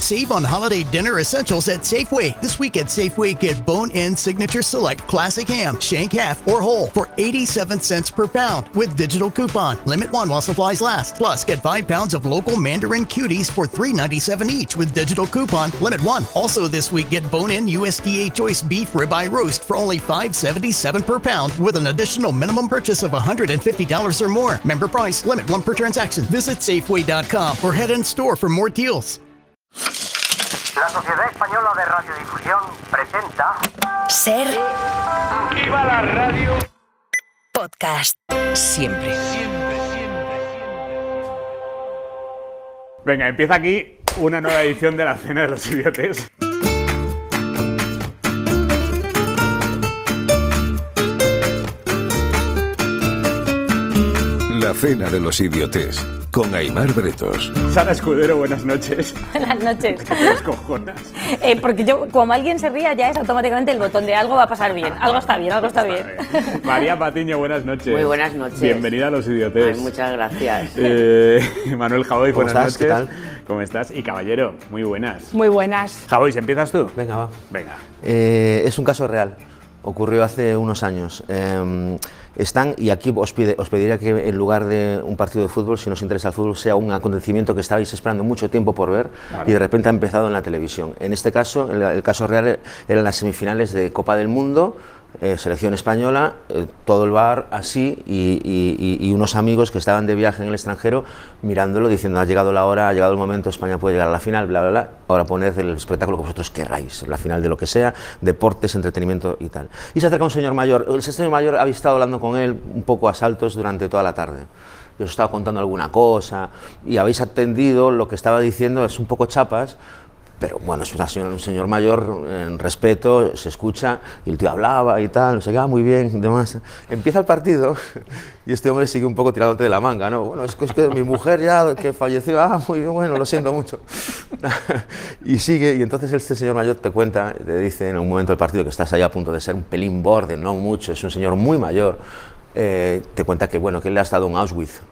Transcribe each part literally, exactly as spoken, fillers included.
Save on holiday dinner essentials at Safeway. This week at Safeway, get bone-in Signature Select Classic Ham, shank half or whole for eighty-seven cents per pound with digital coupon. Limit one while supplies last. Plus, get five pounds of local Mandarin Cuties for three ninety-seven each with digital coupon. Limit one. Also this week, get bone-in U S D A Choice Beef Ribeye Roast for only five seventy-seven per pound with an additional minimum purchase of one hundred fifty dollars or more. Member price. Limit one per transaction. Visit Safeway dot com or head in store for more deals. La Sociedad Española de Radiodifusión presenta Ser ¡Viva la radio! Podcast. Siempre. Venga, empieza aquí una nueva edición de la Cena de los Idiotes. La Cena de los Idiotes, con Aimar Bretos. Sara Escudero, buenas noches. Buenas noches. ¿Qué te cojonas? Eh, porque yo, como alguien se ría, ya es automáticamente el botón de algo va a pasar bien. Algo está bien, algo está bien. María Patiño, buenas noches. Muy buenas noches. Bienvenida a los Idiotes. Ay, muchas gracias. Eh, Manuel Javoy, buenas estás? noches. ¿Qué tal? ¿Cómo estás? Y Caballero, muy buenas. Muy buenas. Javoy, ¿empiezas tú? Venga, va. Venga. Eh, es un caso real. Ocurrió hace unos años. Eh, están, y aquí os, pide, os pediría que en lugar de un partido de fútbol, si nos interesa el fútbol, sea un acontecimiento que estabais esperando mucho tiempo por ver, vale, y de repente ha empezado en la televisión. En este caso, el, el caso real eran las semifinales de Copa del Mundo, eh, selección española, eh, todo el bar así, y, y, y unos amigos que estaban de viaje en el extranjero mirándolo, diciendo: ha llegado la hora, ha llegado el momento, España puede llegar a la final, bla, bla, bla. Ahora poned el espectáculo que vosotros queráis, la final de lo que sea, deportes, entretenimiento y tal. Y se acerca un señor mayor. Ese señor mayor habéis estado hablando con él un poco a saltos durante toda la tarde. Y os estaba contando alguna cosa y habéis atendido lo que estaba diciendo, es un poco chapas. Pero bueno, es una señora, un señor mayor, en respeto, se escucha, y el tío hablaba y tal, no sé qué, ah, muy bien, y demás. Empieza el partido y este hombre sigue un poco tirándote de la manga, ¿no? Bueno, es que, es que mi mujer ya, que falleció, ah, muy bueno, lo siento mucho. Y sigue, y entonces este señor mayor te cuenta, te dice en un momento del partido que estás ahí a punto de ser un pelín borde, no mucho, es un señor muy mayor, eh, te cuenta que, bueno, que él ha estado en Auschwitz.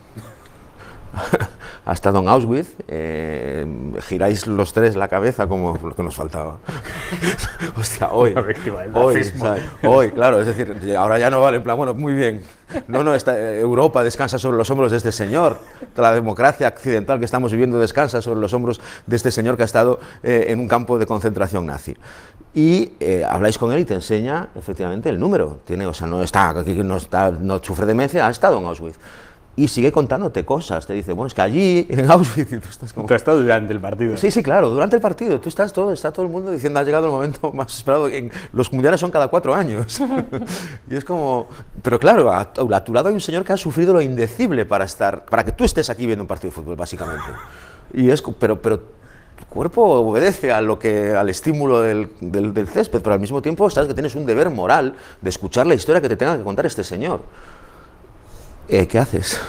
Ha estado en Auschwitz, eh, giráis los tres la cabeza como lo que nos faltaba. Hostia, hoy, hoy, ¿sabes? Hoy, claro, es decir, ahora ya no vale, en plan, bueno, muy bien. No, no, esta, Europa descansa sobre los hombros de este señor, la democracia occidental que estamos viviendo descansa sobre los hombros de este señor que ha estado eh, en un campo de concentración nazi. Y eh, habláis con él y te enseña efectivamente el número. Tiene, o sea, no está aquí, no, está, no sufre demencia, ha estado en Auschwitz. Y sigue contándote cosas, te dice, bueno, es que allí, en Auschwitz, y tú estás como... Tú has estado durante el partido. Sí, sí, claro, durante el partido, tú estás todo, está todo el mundo diciendo, ha llegado el momento más esperado, en, los mundiales son cada cuatro años. Y es como, pero claro, a, a tu lado hay un señor que ha sufrido lo indecible para estar, para que tú estés aquí viendo un partido de fútbol, básicamente. Y es, pero, pero tu cuerpo obedece a lo que, al estímulo del, del, del césped, pero al mismo tiempo sabes que tienes un deber moral de escuchar la historia que te tenga que contar este señor. Eh, ¿Qué haces?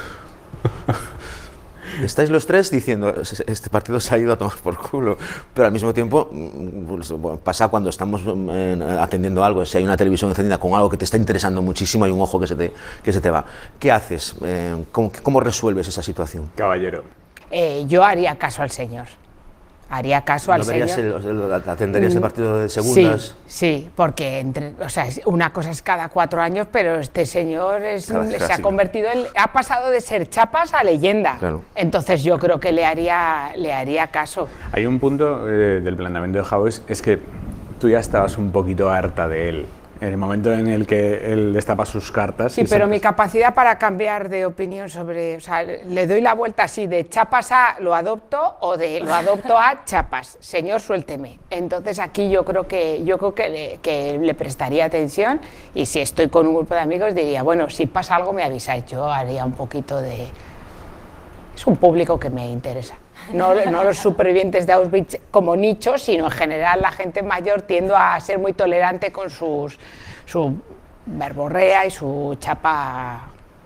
Estáis los tres diciendo, este partido se ha ido a tomar por culo, pero al mismo tiempo pues, bueno, pasa cuando estamos eh, atendiendo algo, si hay una televisión encendida con algo que te está interesando muchísimo, hay un ojo que se te, que se te va. ¿Qué haces? Eh, ¿cómo, ¿Cómo resuelves esa situación? Caballero. Eh, yo haría caso al señor. Haría caso al ¿No verías señor. El, el, ¿Atenderías el partido de segundas? Sí, sí, porque entre, o sea, una cosa es cada cuatro años, pero este señor es, se ha convertido en, ha pasado de ser chapas a leyenda. Claro. Entonces yo creo que le haría, le haría caso. Hay un punto eh, del planteamiento de Javoy, es que tú ya estabas un poquito harta de él. En el momento en el que él destapa sus cartas... Sí, pero se... mi capacidad para cambiar de opinión sobre... O sea, le doy la vuelta así, de chapas a lo adopto o de lo adopto a chapas. Señor, suélteme. Entonces aquí yo creo que yo creo que le, que le prestaría atención y si estoy con un grupo de amigos diría, bueno, si pasa algo me avisáis. Yo haría un poquito de... Es un público que me interesa. No, no los supervivientes de Auschwitz como nicho, sino en general la gente mayor tiende a ser muy tolerante con sus, su verborrea y su chapa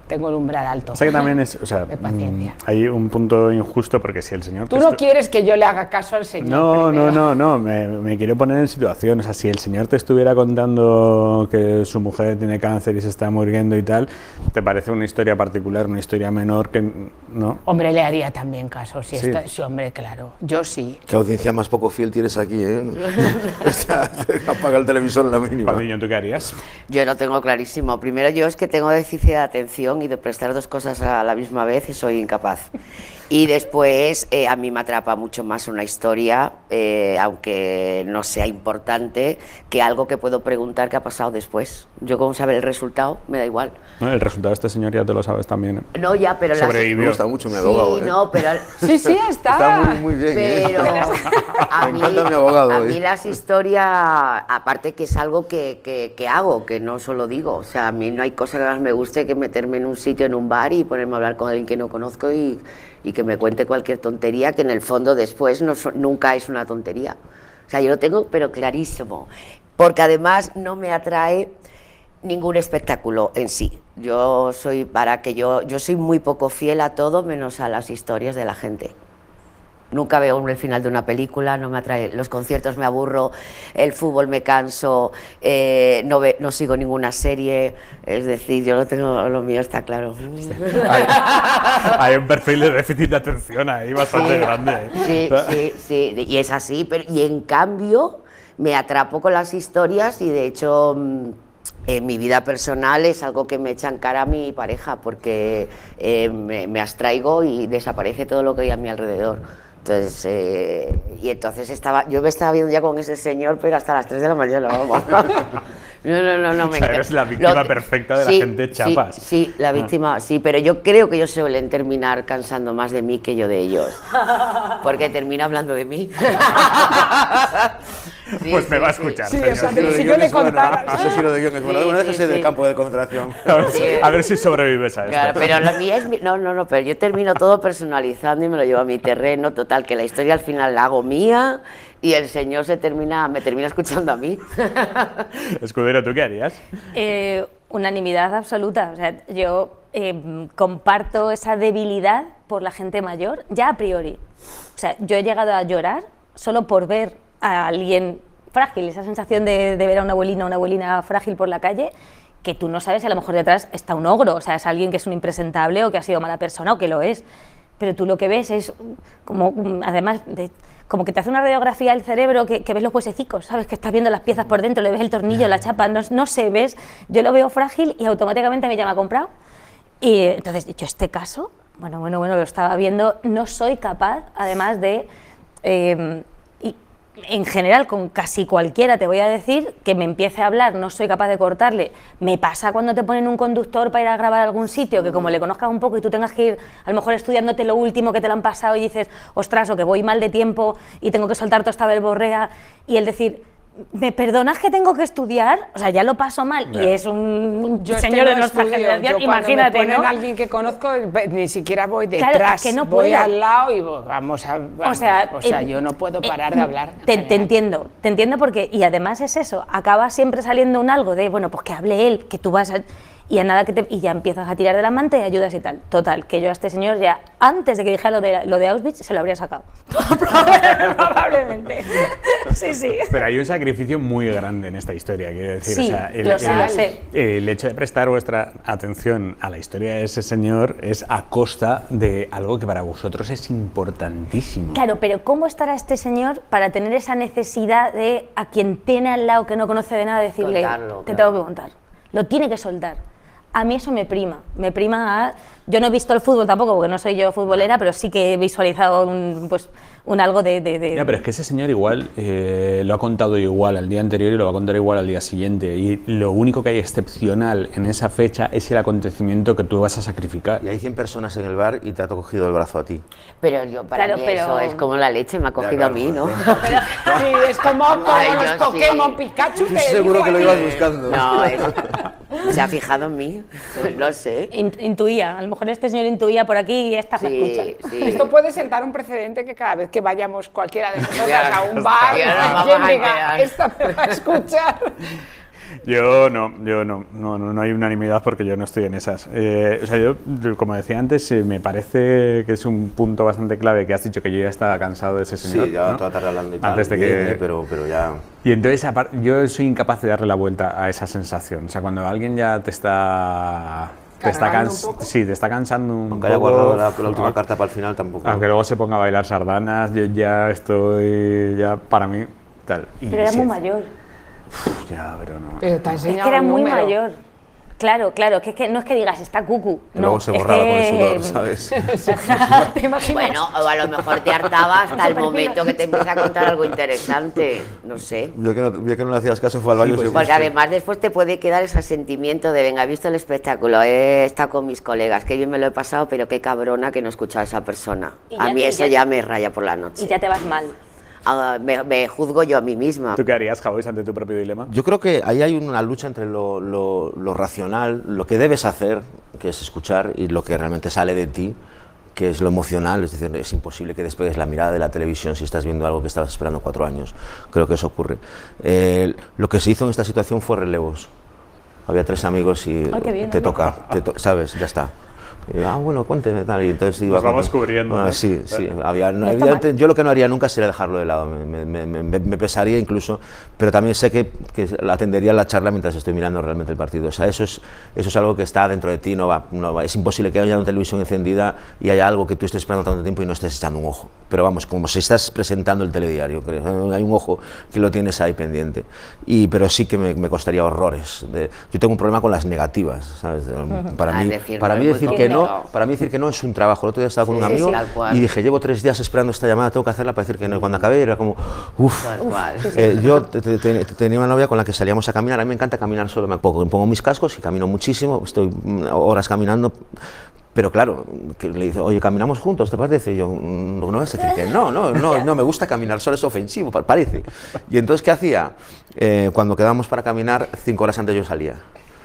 tengo el umbral alto. O sea que también es, o sea, de paciencia. mm, hay un punto injusto porque si el señor... Tú te no estu- quieres que yo le haga caso al señor. No, no, primero. no, no, me, me quiero poner en situación, o sea, si el señor te estuviera contando que su mujer tiene cáncer y se está muriendo y tal, ¿te parece una historia particular, una historia menor que no? Hombre, le haría también caso, si Sí. está, sí, hombre, claro. Yo sí. Qué audiencia más poco fiel tienes aquí, ¿eh? O sea, apaga el televisor en la mínima. Patiño, ¿tú qué harías? Yo lo tengo clarísimo. Primero, yo es que tengo déficit de atención y de prestar dos cosas a la misma vez y soy incapaz. Y después, eh, a mí me atrapa mucho más una historia, eh, aunque no sea importante, que algo que puedo preguntar qué ha pasado después. Yo, como saber el resultado, me da igual. No, el resultado de este señor ya te lo sabes también. ¿eh? No, ya, pero las... Sobrevivió. Me gusta mucho mi abogado, Sí, ¿eh? no, pero... Sí, sí, está. Está muy, muy bien, ¿eh? Pero a Me mí, encanta mi abogado, a ¿eh? mí las historias, aparte que es algo que, que, que hago, que no solo digo, o sea, a mí no hay cosa que más me guste que meterme en un sitio, en un bar y ponerme a hablar con alguien que no conozco y, y que me cuente cualquier tontería que en el fondo después no, so- nunca es una tontería. O sea, yo lo tengo pero clarísimo, porque además no me atrae ningún espectáculo en sí. Yo soy para que yo, yo soy muy poco fiel a todo menos a las historias de la gente. Nunca veo el final de una película, no me atrae. Los conciertos me aburro, el fútbol me canso, eh, no, ve, no sigo ninguna serie. Es decir, yo lo tengo, lo mío está claro. Hay, hay un perfil de déficit de atención ahí bastante Sí, grande. ¿eh? Sí, sí, sí, y es así, pero y en cambio me atrapo con las historias y de hecho mm, en mi vida personal es algo que me echa en cara a mi pareja porque eh, me, me abstraigo y desaparece todo lo que hay a mi alrededor. Entonces, eh, y entonces estaba, yo me estaba viendo ya con ese señor, pero hasta las tres de la mañana, vamos. No, no, no, no, me O sea, encanta. eres la víctima Lo- perfecta de la sí, gente chapas. Sí, sí, la víctima, sí, pero yo creo que ellos suelen terminar cansando más de mí que yo de ellos. Porque termina hablando de mí. Sí, Pues me sí, va a sí. escuchar, Sí, señor. o sea, Asesino de si yo guiones, le bueno, contara... asesino de guiones. Bueno, Sí, bueno, sí, déjese del sí. campo de concentración. A ver, si, Sí. a ver si sobrevives a esto. Claro, pero la mía es mi- no, no, no, pero yo termino todo personalizando y me lo llevo a mi terreno, total, que la historia al final la hago mía y el señor se termina, me termina escuchando a mí. Escudero, ¿tú qué harías? Eh, unanimidad absoluta. O sea, yo eh, comparto esa debilidad por la gente mayor, ya a priori. O sea, yo he llegado a llorar solo por ver a alguien frágil, esa sensación de, de ver a una abuelina, una abuelina frágil por la calle, que tú no sabes si a lo mejor detrás está un ogro, o sea, es alguien que es un impresentable o que ha sido mala persona o que lo es. Pero tú lo que ves es como, además, de, como que te hace una radiografía del cerebro, que, que ves los huesecicos, ¿sabes? Que estás viendo las piezas por dentro, le ves el tornillo, la chapa, no, no sé, ves, yo lo veo frágil y automáticamente me llama comprado. Y entonces, yo este caso, bueno, bueno, bueno, lo estaba viendo, no soy capaz, además de, eh, y en general con casi cualquiera te voy a decir, que me empiece a hablar, no soy capaz de cortarle. Me pasa cuando te ponen un conductor para ir a grabar a algún sitio, que como le conozcas un poco y tú tengas que ir a lo mejor estudiándote lo último que te lo han pasado y dices, ostras, o que voy mal de tiempo y tengo que soltar toda esta verborrea, y el decir, ¿me perdonas que tengo que estudiar? O sea, ya lo paso mal. Ya. Y es un Yo señor es que de no nuestra estudio. generación, Yo cuando imagínate, me ponen ¿no? a alguien que conozco, ve- ni siquiera voy Claro, detrás, que no voy puedo. al lado y vo- vamos a... vamos, O sea, o sea eh, yo no puedo eh, parar de hablar. Te, te entiendo, te entiendo porque, y además es eso, acaba siempre saliendo un algo de, bueno, pues que hable él, que tú vas a... Y, a nada que te, y ya empiezas a tirar de la manta y ayudas y tal. Total, que yo a este señor ya, antes de que dijera lo de, lo de Auschwitz, se lo habría sacado. Probablemente. Sí, sí. Pero hay un sacrificio muy grande en esta historia, quiero decir. Sí, o sea, el, lo sé, el- lo sé. el hecho de prestar vuestra atención a la historia de ese señor es a costa de algo que para vosotros es importantísimo. Claro, pero ¿cómo estará este señor para tener esa necesidad de a quien tiene al lado que no conoce de nada decirle, Contarlo, te claro. tengo que contar? Lo tiene que soltar. A mí eso me prima, me prima a... Yo no he visto el fútbol tampoco, porque no soy yo futbolera, pero sí que he visualizado un, pues, un algo de... de, de- Ya, pero es que ese señor igual eh, lo ha contado igual al día anterior y lo va a contar igual al día siguiente. Y lo único que hay excepcional en esa fecha es el acontecimiento que tú vas a sacrificar. Y hay cien personas en el bar y te ha cogido el brazo a ti. Pero yo, para Claro, mí pero- eso es como la leche, me ha cogido claro, a mí, ¿no? Sí, es como, como Ay, los yo sí. Pokémon Pikachu. Estoy te seguro digo que lo a ti. ibas buscando. No, es- se ha fijado en mí, no sé. in- intuía, a lo mejor este señor intuía por aquí y esta me Sí, escucha. sí. Esto puede sentar un precedente que cada vez que vayamos cualquiera de nosotras Ya, a un bar, ya nos vamos alguien a diga, enterar. esta me va a escuchar. Yo no, yo no, no, no, no hay unanimidad porque yo no estoy en esas. Eh, o sea, yo, como decía antes, eh, me parece que es un punto bastante clave que has dicho que yo ya estaba cansado de ese señor. Sí, ya ¿no? toda tarde hablando y tal, Antes de bien, que... eh, pero, pero ya... Y entonces, apar- yo soy incapaz de darle la vuelta a esa sensación. O sea, cuando alguien ya te está... Te está, ¿Cargando cans- un poco? sí, te está cansando un Aunque haya poco. guardado la, la última aunque- carta para el final tampoco. Aunque luego se ponga a bailar sardanas, yo ya estoy, ya para mí, tal. Y Pero era sí, muy mayor. Ya, pero no. Pero te ha Es que enseñado era el muy número. mayor. Claro, claro, que es que no es que digas está cucu. Y No, luego se es borraba con el que- sudor, ¿sabes? ¿Te imaginas? Bueno, o a lo mejor te hartaba hasta el momento que te empieza a contar algo interesante, no sé. Yo que no, yo que no le hacías caso fue al baño. pues, sí, Porque además después te puede quedar ese sentimiento de, venga, he visto el espectáculo, he estado con mis colegas, qué bien me lo he pasado, pero qué cabrona que no he escuchado a esa persona. Y A ya- mí y eso ya- ya me raya por la Y noche. ya te vas mal. Ah, me, me juzgo yo a mí misma. ¿Tú qué harías, Javois, ante tu propio dilema? Yo creo que ahí hay una lucha entre lo, lo- lo racional, lo que debes hacer, que es escuchar, y lo que realmente sale de ti, que es lo emocional. Es decir, es imposible que despegues la mirada de la televisión si estás viendo algo que estabas esperando cuatro años. Creo que eso ocurre. Eh, lo que se hizo en esta situación fue relevos. Había tres amigos y Ay, qué bien, te oye. toca, te to- ¿sabes? Ya está. Y, ah, bueno, cuénteme tal. Y entonces iba Nos vamos con- cubriendo, Bueno, ¿no? sí, sí. Había, no, No está evidente- mal. yo lo que no haría nunca sería dejarlo de lado. Me, me- me- me- me pesaría incluso, pero también sé que, que atendería la charla mientras estoy mirando realmente el partido. O sea, eso es, eso es algo que está dentro de ti. No va, no va. Es imposible que haya una televisión encendida y haya algo que tú estés esperando tanto tiempo y no estés echando un ojo. Pero vamos, como si estás presentando el telediario, creo. Hay un ojo que lo tienes ahí pendiente. Y, pero sí que me, me costaría horrores. De- yo tengo un problema con las negativas, ¿sabes? Para Ah, mí, decir para no mí es muy decir que no, complicado. para mí decir que no es un trabajo. El otro día estaba con Sí, un sí, amigo tal cual. y dije, llevo tres días esperando esta llamada, tengo que hacerla para decir que no. Y cuando acabé era como, uff. Tal cual. Eh, yo te- te- te- tenía una novia con la que salíamos a caminar. A mí me encanta caminar solo. Me pongo, me pongo mis cascos y camino muchísimo. Estoy mm, horas caminando. Pero claro, que le dice, oye, ¿caminamos juntos? ¿Te parece? Y yo, "Mm, no, no vas a decir que no, no, no, no me gusta caminar solo, es ofensivo, pa- parece. Y entonces, ¿qué hacía? Eh, cuando quedábamos para caminar, cinco horas antes yo salía.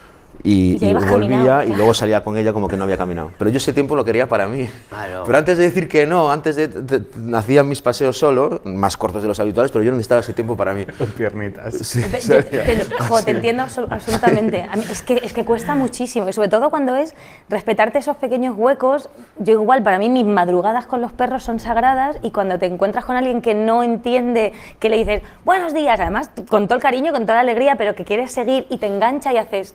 Y, Y ya y ibas volvía caminado. y luego salía con ella como que no había caminado. Pero yo ese tiempo lo quería para mí. Claro. Pero antes de decir que no, antes de, de- de- hacía mis paseos solo, más cortos de los habituales, pero yo no necesitaba ese tiempo para mí. Piernitas. Sí, Te, o sea, te- te- jo, te entiendo absol- absolutamente. A mí es, que, es que cuesta muchísimo. Y sobre todo cuando es respetarte esos pequeños huecos. Yo igual, para mí mis madrugadas con los perros son sagradas y cuando te encuentras con alguien que no entiende, que le dices buenos días, además con todo el cariño, con toda la alegría, pero que quieres seguir y te engancha y haces...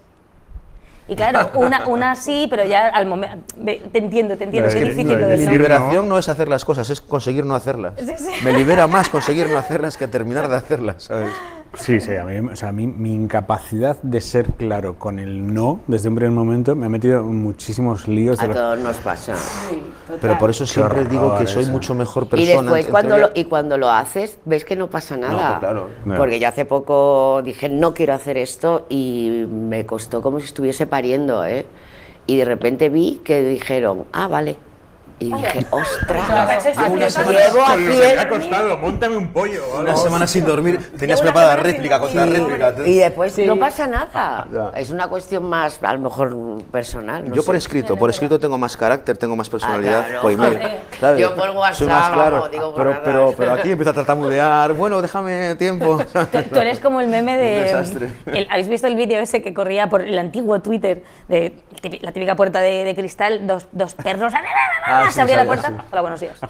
Y claro, una, una sí, pero ya al momento... Te entiendo, te entiendo, Lo qué de- difícil lo de lo del decir no. liberación no es hacer las cosas, es conseguir no hacerlas. Sí, sí. Me libera más conseguir no hacerlas que terminar de hacerlas, ¿sabes? Sí, sí, a mí, o sea, a mí mi incapacidad de ser claro con el no desde un primer momento me ha metido en muchísimos líos. De A los- todos nos pasa. Pero por eso siempre horror digo que soy eso. mucho mejor Y persona. después entre cuando ella- lo, y cuando lo haces, ves que no pasa nada. pues claro. No. Porque yo hace poco dije, no quiero hacer esto y me costó como si estuviese pariendo, ¿eh? Y de repente vi que dijeron, ah, vale. Y dije, ostras, Una semana llevo con lo que haciendo... me ha costado, montame un pollo. Una semana sin dormir, tenías Llevo una preparada semana réplica sin contra dormir. réplica. Y después Sí. no pasa nada. Ya. Es una cuestión más, a lo mejor, personal. no Yo por sé. escrito, por escrito tengo más carácter, tengo más personalidad. Ah, claro. Por email, ¿sabes? Yo por WhatsApp, Soy más claro. vamos, digo por pero, nada. pero, pero aquí empiezo a tartamudear. Bueno, déjame tiempo. Tú, tú eres como el meme Un de... desastre. el- ¿Habéis visto el vídeo ese que corría por el antiguo Twitter de típi- la típica puerta de, de cristal, dos, dos perros, Ah, sí, se abría la sabía, puerta? sí. Hola, buenos días.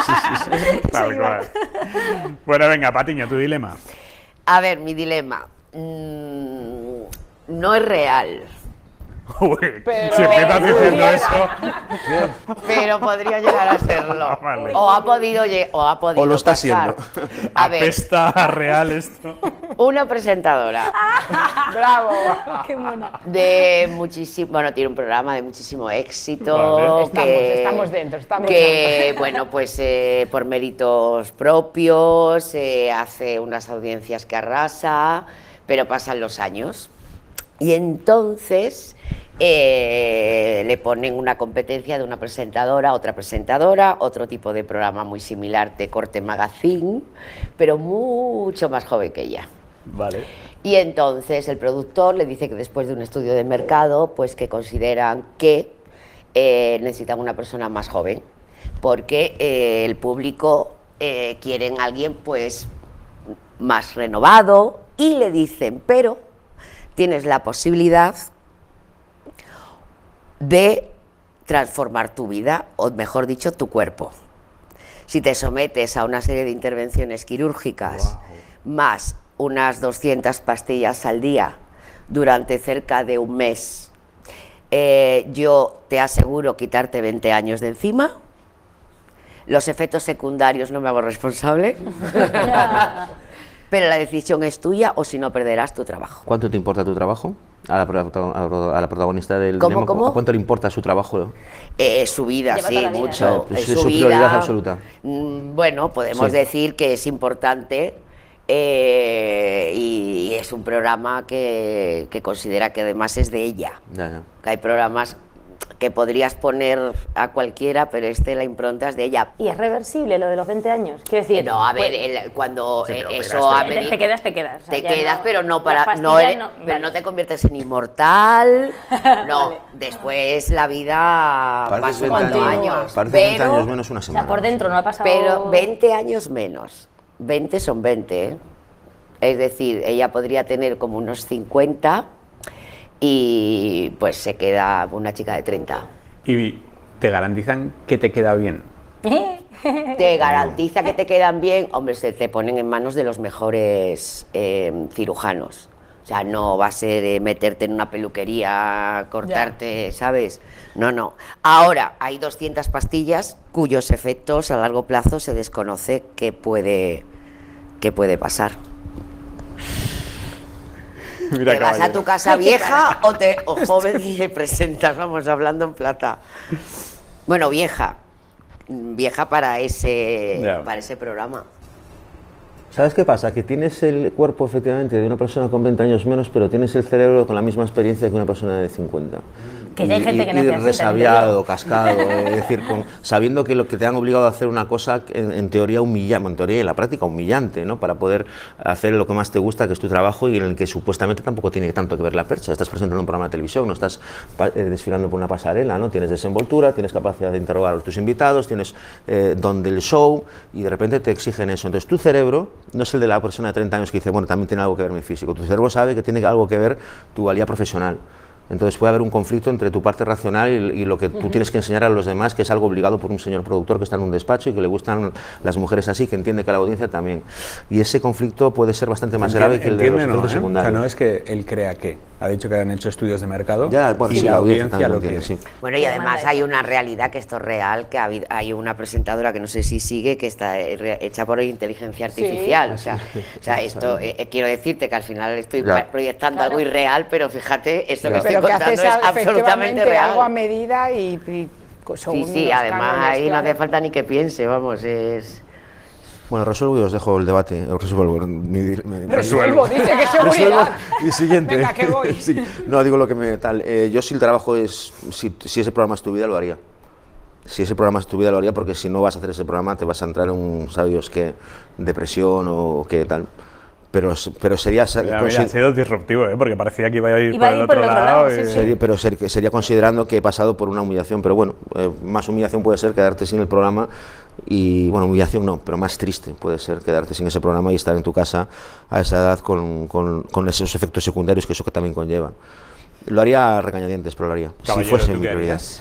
Tal cual. Bueno, venga, Patiño, tu dilema. A ver, mi dilema. Mm, no es real, Uy, Pero- si empiezas diciendo eso. pero podría llegar a serlo. Vale. O ha podido lle- o ha podido O lo está pasar. siendo. A ver, Apesta a real esto. una presentadora Bravo. Qué mona. de muchísimo, bueno, tiene un programa de muchísimo éxito. Vale. Estamos, que, estamos dentro, estamos que bueno, pues eh, por méritos propios eh, hace unas audiencias que arrasa, pero pasan los años. Y entonces eh, le ponen una competencia de una presentadora, otra presentadora, otro tipo de programa muy similar de corte magazine, pero mucho más joven que ella. Vale. Y entonces el productor le dice que después de un estudio de mercado, pues que consideran que eh, necesitan una persona más joven, porque eh, el público eh, quieren a alguien pues más renovado y le dicen, pero tienes la posibilidad de transformar tu vida, o mejor dicho, tu cuerpo. Si te sometes a una serie de intervenciones quirúrgicas, wow, más unas doscientas pastillas al día durante cerca de un mes, eh, yo te aseguro quitarte veinte años de encima. Los efectos secundarios no me hago responsable, pero la decisión es tuya, o si no perderás tu trabajo. ¿Cuánto te importa tu trabajo? A la, a la protagonista del ¿Cómo, demo, cómo? ¿A cuánto le importa su trabajo? Eh, su vida, Lleva sí, toda la vida. mucho. Es su su vida, prioridad absoluta. mm, Bueno, podemos Sí. decir que es importante, eh, y es un programa que, que considera que además es de ella. Ya, ya. Que hay programas que podrías poner a cualquiera, pero este la impronta es de ella. ¿Y es reversible lo de los veinte años? Quiero decir, No, a ver, pues, el- cuando Sí, eh, pero eso operas, ha te- venido... te quedas, te quedas. o sea, Te ya quedas, no- pero no las para, pastillas no, eres- no- pero vale. no te conviertes en inmortal. No, Vale. después la vida va Pareces sumando veinte años, años. pareces veinte Pero, años menos una O sea, semana. por dentro no ha pasado... pero veinte años menos. veinte son veinte, ¿eh? Es decir, ella podría tener como unos cincuenta y pues se queda una chica de treinta. Y te garantizan que te queda bien. Te garantiza que te quedan bien, hombre, se te ponen en manos de los mejores eh, cirujanos. O sea, no va a ser eh, meterte en una peluquería, cortarte, ¿sabes? No, no. Ahora, hay doscientas pastillas cuyos efectos a largo plazo se desconoce qué puede, qué puede pasar. Mira, ¿Te vas a caballero. tu casa vieja o, te, o joven y te presentas? Vamos, hablando en plata. Bueno, vieja. Vieja para ese, Ya. para ese programa. ¿Sabes qué pasa? Que tienes el cuerpo efectivamente de una persona con veinte años menos, pero tienes el cerebro con la misma experiencia que una persona de cincuenta. Que ya hay Y- gente y- que nace y así, resabiado, cascado, es decir, con- sabiendo que lo que te han obligado a hacer una cosa en, en teoría humillante, en teoría y en la práctica humillante, ¿no? Para poder hacer lo que más te gusta, que es tu trabajo, y en el que supuestamente tampoco tiene tanto que ver la percha. Estás presentando un programa de televisión, no estás pa- eh, desfilando por una pasarela, ¿no? Tienes desenvoltura, tienes capacidad de interrogar a tus invitados, tienes eh, don del show, y de repente te exigen eso. Entonces tu cerebro no es el de la persona de treinta años que dice, bueno, también tiene algo que ver mi físico. Tu cerebro sabe que tiene algo que ver tu valía profesional. Entonces puede haber un conflicto entre tu parte racional y, y lo que tú tienes que enseñar a los demás, que es algo obligado por un señor productor que está en un despacho y que le gustan las mujeres así, que entiende que a la audiencia también. Y ese conflicto puede ser bastante más grave que el de los Entiende, ¿no, efectos eh? O secundarios. sea, no es que él crea que. Ha dicho que han hecho estudios de mercado Ya, bueno, y sí, la la audiencia también lo lo quiere. entiende, sí. Bueno, y ¿Qué además demanda hay eso? una realidad que esto es real, que ha habido- hay una presentadora que no sé si sigue, que está eh, re- hecha por inteligencia artificial. O sea, o sea, esto, eh, eh, quiero decirte que al final estoy Ya. proyectando algo irreal, pero fíjate, esto que Ya. estoy Pero que contando haces es a- absolutamente efectivamente algo a real. medida y, y co- según Sí, sí, los además cánones, ahí no hace claro. falta ni que piense, vamos, es... Bueno, resuelvo y os dejo el debate. Os resuelvo. Mi- mi- Resuelvo, dice que Resuelvo seguridad. y siguiente. Venga, que voy. Sí. No, digo lo que me tal. Eh, yo si el trabajo es, si, si ese programa es tu vida, lo haría. Si ese programa es tu vida, lo haría, porque si no vas a hacer ese programa te vas a entrar en un, ¿sabes qué? Depresión o qué tal. Pero, pero sería... Ya, mira, ha sido disruptivo, ¿eh? Porque parecía que iba a ir Iba por a el ir otro por el otro lado. lado, sí, y- sí. Sería, pero ser- sería considerando que he pasado por una humillación, pero bueno, eh, más humillación puede ser quedarte sin el programa y, bueno, humillación no, pero más triste puede ser quedarte sin ese programa y estar en tu casa a esa edad con, con, con esos efectos secundarios que eso que también conlleva. Lo haría a regañadientes, pero lo haría, si Caballero, fuese ¿tú mi qué prioridad. harías?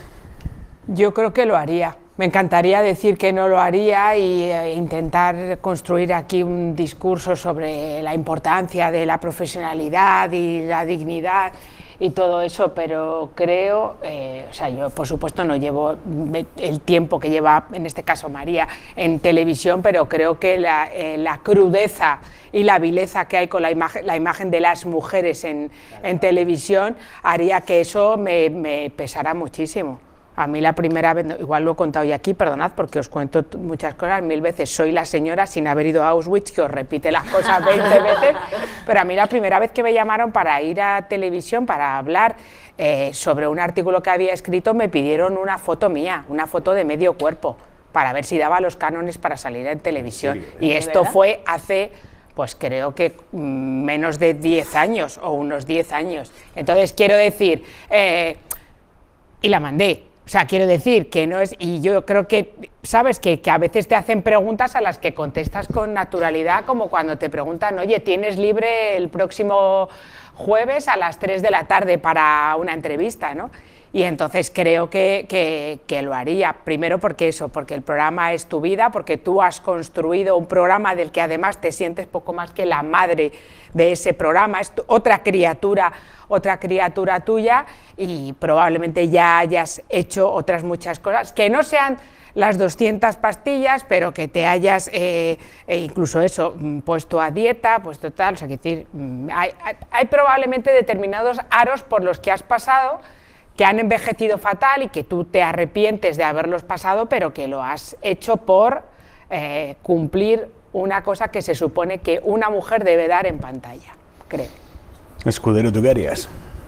Yo creo que lo haría. Me encantaría decir que no lo haría y eh, intentar construir aquí un discurso sobre la importancia de la profesionalidad y la dignidad y todo eso, pero creo, eh, o sea, yo por supuesto no llevo me- el tiempo que lleva, en este caso María, en televisión, pero creo que la, eh, la crudeza y la vileza que hay con la imagen, la imagen de las mujeres en, en televisión haría que eso me, me pesara muchísimo. A mí la primera vez, igual lo he contado ya aquí, perdonad porque os cuento t- muchas cosas mil veces, soy la señora sin haber ido a Auschwitz que os repite las cosas veinte veces, pero a mí la primera vez que me llamaron para ir a televisión, para hablar eh, sobre un artículo que había escrito, me pidieron una foto mía, una foto de medio cuerpo, para ver si daba los cánones para salir en televisión. Y ¿De esto verdad? fue hace... Pues creo que mm, menos de diez años o unos diez años. Entonces quiero decir, eh, y la mandé. O sea, quiero decir que no es, y yo creo que, sabes, que, que a veces te hacen preguntas a las que contestas con naturalidad, como cuando te preguntan, oye, ¿tienes libre el próximo jueves a las tres de la tarde para una entrevista, ¿no? Y entonces creo que, que, que lo haría, primero porque eso, porque el programa es tu vida, porque tú has construido un programa del que además te sientes poco más que la madre de ese programa, es tu, otra criatura, otra criatura tuya, y probablemente ya hayas hecho otras muchas cosas, que no sean las doscientas pastillas, pero que te hayas eh, eh, incluso eso, puesto a dieta, puesto tal, o sea, que decir, hay, hay, hay probablemente determinados aros por los que has pasado que han envejecido fatal y que tú te arrepientes de haberlos pasado, pero que lo has hecho por eh, cumplir una cosa que se supone que una mujer debe dar en pantalla, creo. Escudero, ¿tú qué harías?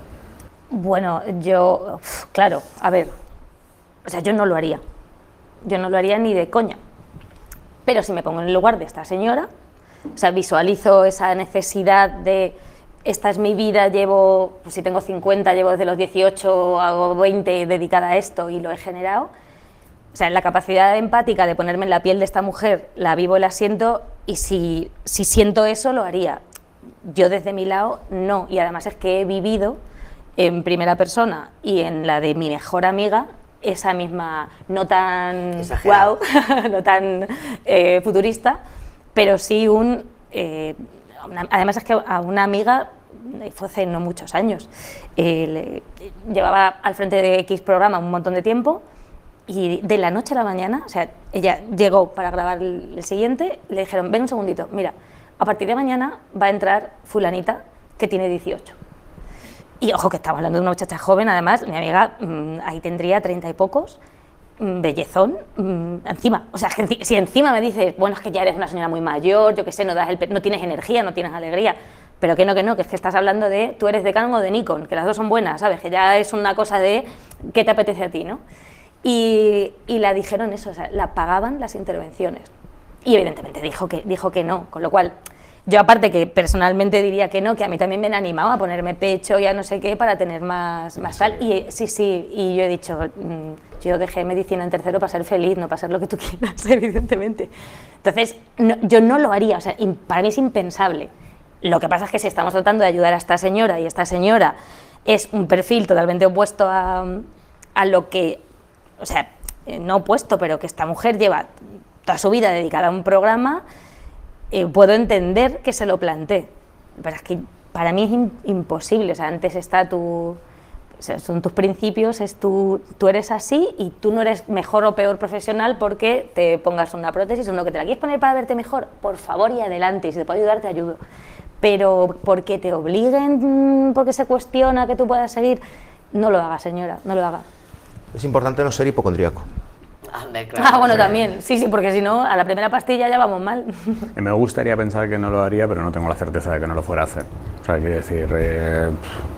Bueno, yo, claro, a ver, o sea, yo no lo haría, yo no lo haría ni de coña, pero si me pongo en el lugar de esta señora, o sea, visualizo esa necesidad de, esta es mi vida, llevo, pues si tengo cincuenta, llevo desde los dieciocho, hago veinte dedicada a esto y lo he generado, o sea, la capacidad empática de ponerme en la piel de esta mujer, la vivo y la siento, y si, si siento eso, lo haría. Yo desde mi lado, no, y además es que he vivido en primera persona y en la de mi mejor amiga, esa misma, no tan Exagerado. wow, no tan eh, futurista, pero sí un, eh, una, además es que a una amiga, fue hace no muchos años, eh, le, llevaba al frente de X programa un montón de tiempo y de la noche a la mañana, o sea, ella llegó para grabar el, el siguiente, le dijeron, ven un segundito, mira, a partir de mañana va a entrar fulanita que tiene dieciocho. Y ojo que estamos hablando de una muchacha joven, además, mi amiga mmm, ahí tendría treinta y pocos, mmm, bellezón, mmm, encima, o sea, si encima me dices, bueno, es que ya eres una señora muy mayor, yo qué sé, no, das el, no tienes energía, no tienes alegría, pero que no, que no, que es que estás hablando de, tú eres de Canon o de Nikon, que las dos son buenas, ¿sabes? Que ya es una cosa de, ¿qué te apetece a ti, no? Y, y la dijeron eso, o sea, la pagaban las intervenciones. Y evidentemente dijo que, dijo que no, con lo cual, yo aparte que personalmente diría que no, que a mí también me han animado a ponerme pecho y a no sé qué para tener más, más tal, y sí, sí, y yo he dicho, mmm, yo dejé medicina en tercero para ser feliz, no para ser lo que tú quieras, evidentemente. Entonces, no, yo no lo haría, o sea, para mí es impensable. Lo que pasa es que si estamos tratando de ayudar a esta señora y esta señora es un perfil totalmente opuesto a, a lo que, o sea, no opuesto, pero que esta mujer lleva toda su vida dedicada a un programa, eh, puedo entender que se lo plantee, pero es que para mí es in, imposible, o sea, antes está tu, o sea, son tus principios, es tu, tú eres así y tú no eres mejor o peor profesional porque te pongas una prótesis o no, que te la quieres poner para verte mejor, por favor y adelante, y si te puedo ayudar te ayudo, pero porque te obliguen, porque se cuestiona que tú puedas seguir, no lo haga, señora, no lo haga. Es importante no ser hipocondríaco. Ande, claro. Ah, bueno, también, sí, sí, porque si no, a la primera pastilla ya vamos mal. Me gustaría pensar que no lo haría, pero no tengo la certeza de que no lo fuera a hacer. O sea, quiero decir, eh,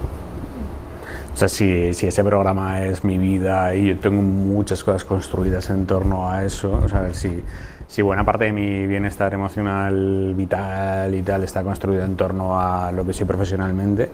o sea, si, si ese programa es mi vida y yo tengo muchas cosas construidas en torno a eso, o sea, si, si buena parte de mi bienestar emocional, vital y tal está construido en torno a lo que soy profesionalmente,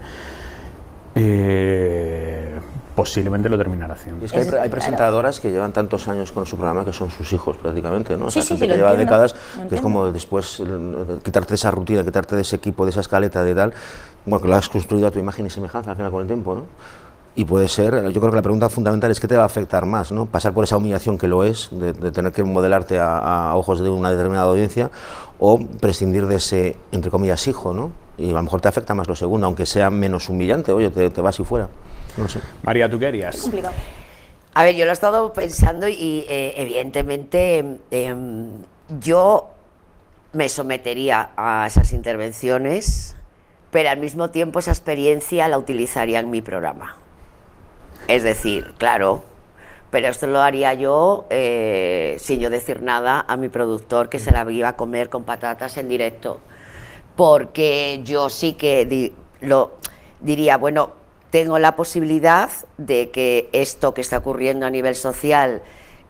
eh, posiblemente lo terminará haciendo. Y es que hay, hay presentadoras que llevan tantos años con su programa que son sus hijos prácticamente, ¿no? O sea, Sí, sí, gente sí, que lo lleva entiendo, décadas, lo que es entiendo. como después eh, quitarte de esa rutina, quitarte de ese equipo, de esa escaleta, de tal, bueno, que lo has construido a tu imagen y semejanza al final con el tiempo, ¿no? Y puede ser, yo creo que la pregunta fundamental es qué te va a afectar más, ¿no? Pasar por esa humillación que lo es, de, de tener que modelarte a, a ojos de una determinada audiencia, o prescindir de ese, entre comillas, hijo, ¿no? Y a lo mejor te afecta más lo segundo, aunque sea menos humillante, oye, te, te vas y fuera. No sé. María, ¿tú qué harías? Complicado. A ver, yo lo he estado pensando y eh, evidentemente eh, yo me sometería a esas intervenciones, pero al mismo tiempo esa experiencia la utilizaría en mi programa. Es decir, claro, pero esto lo haría yo eh, sin yo decir nada a mi productor que se la iba a comer con patatas en directo, porque yo sí que di, lo diría, bueno, tengo la posibilidad de que esto que está ocurriendo a nivel social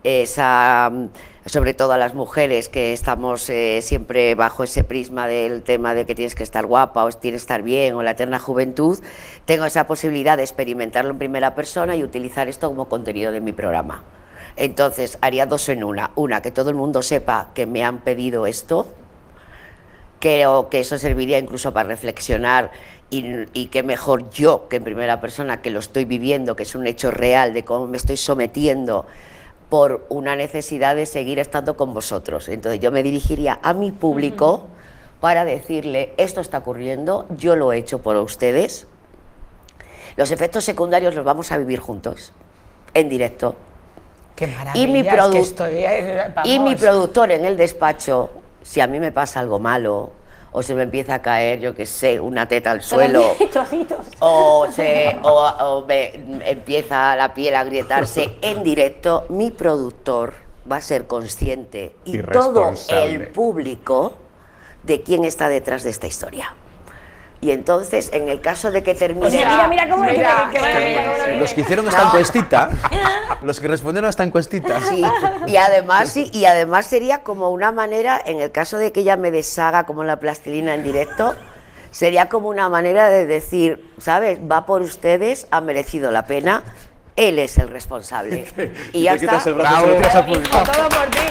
esa, sobre todo a las mujeres que estamos eh, siempre bajo ese prisma del tema de que tienes que estar guapa o tienes que estar bien o la eterna juventud, tengo esa posibilidad de experimentarlo en primera persona y utilizar esto como contenido de mi programa. Entonces haría dos en una, una que todo el mundo sepa que me han pedido esto, creo que eso serviría incluso para reflexionar y, y que mejor yo que en primera persona que lo estoy viviendo, que es un hecho real de cómo me estoy sometiendo por una necesidad de seguir estando con vosotros. Entonces yo me dirigiría a mi público para decirle, esto está ocurriendo, yo lo he hecho por ustedes, los efectos secundarios los vamos a vivir juntos, en directo. Qué maravilla, Y mi, es que produ estoy, eh, y mi vamos. productor en el despacho, si a mí me pasa algo malo, o se me empieza a caer, yo qué sé, una teta al suelo, o, se, o, o me empieza la piel a agrietarse en directo, mi productor va a ser consciente y Y todo responsable. el público de quién está detrás de esta historia. Y entonces, en el caso de que termine... Mira, mira cómo es que- Mira, que vaya, eh, mira, mira, Los que hicieron esta No. encuestita, los que respondieron a esta encuestita. Sí, y además, sí, y además sería como una manera, en el caso de que ella me deshaga como la plastilina en directo, sería como una manera de decir, ¿sabes? Va por ustedes, ha merecido la pena, él es el responsable. Y ya te quitas está. el brazo, se lo tiras al público. Todo por ti.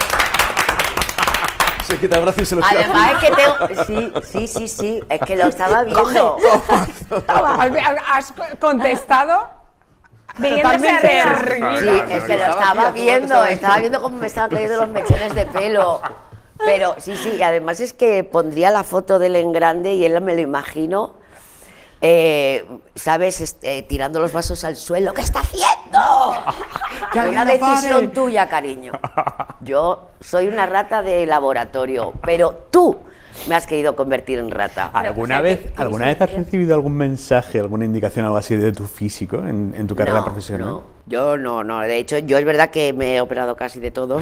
Se quita el brazo y se lo tira al Además es que tengo... Sí, sí, sí, sí, es que lo estaba viendo. Has contestado Viniéndose totalmente arriba. Sí, es que lo estaba viendo, estaba viendo cómo me estaban cayendo los mechones de pelo. Pero sí, sí, y además es que pondría la foto de él en grande y él me lo imagino, eh, ¿sabes? Este, tirando los vasos al suelo. ¿Qué está haciendo? Una decisión tuya, cariño. Yo soy una rata de laboratorio, pero tú me has querido convertir en rata. ¿Alguna vez, ¿alguna vez has recibido algún mensaje, alguna indicación, algo así de tu físico en, en tu carrera No, profesional? no, yo no, no. De hecho, yo es verdad que me he operado casi de todo.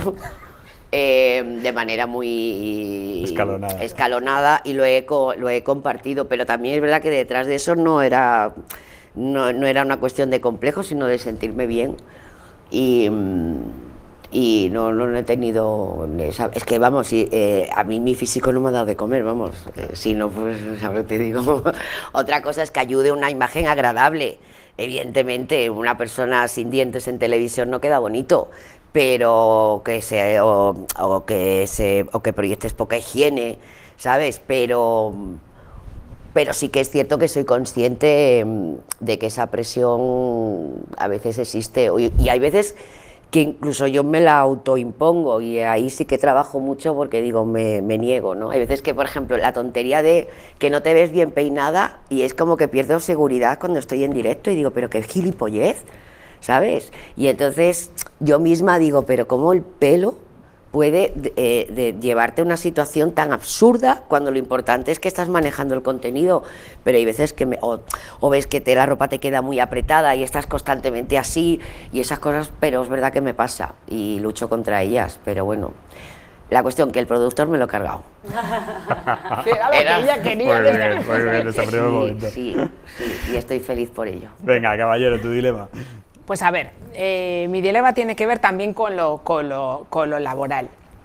Eh, de manera muy Escalonada. escalonada y lo he, co- lo he compartido, pero también es verdad que detrás de eso no era, no, no era una cuestión de complejo, sino de sentirme bien y, mm, y no, no he tenido, esa- es que vamos, y, eh, a mí mi físico no me ha dado de comer, vamos, eh, si no, pues, ¿sabes? Te digo, otra cosa es que ayude una imagen agradable. Evidentemente, una persona sin dientes en televisión no queda bonito, pero que se o, o que se o que proyectes poca higiene, ¿sabes? Pero pero sí que es cierto que soy consciente mm, de que esa presión a veces existe y, y hay veces que incluso yo me la autoimpongo y ahí sí que trabajo mucho porque digo, me, me niego, ¿no? Hay veces que, por ejemplo, la tontería de que no te ves bien peinada y es como que pierdo seguridad cuando estoy en directo y digo, pero qué gilipollez, ¿sabes? Y entonces yo misma digo, pero ¿cómo el pelo puede eh, de llevarte a una situación tan absurda cuando lo importante es que estás manejando el contenido? Pero hay veces que me, o, o ves que te, la ropa te queda muy apretada y estás constantemente así y esas cosas, pero es verdad que me pasa y lucho contra ellas, pero bueno. La cuestión que el productor me lo he cargado. Que era lo que ella quería. Muy desde- bien, muy bien, ese primer momento. Sí, sí, sí, y estoy feliz por ello. Venga, caballero, tu dilema. Pues a ver, eh, mi dilema tiene que ver también con lo, con lo, con lo laboral.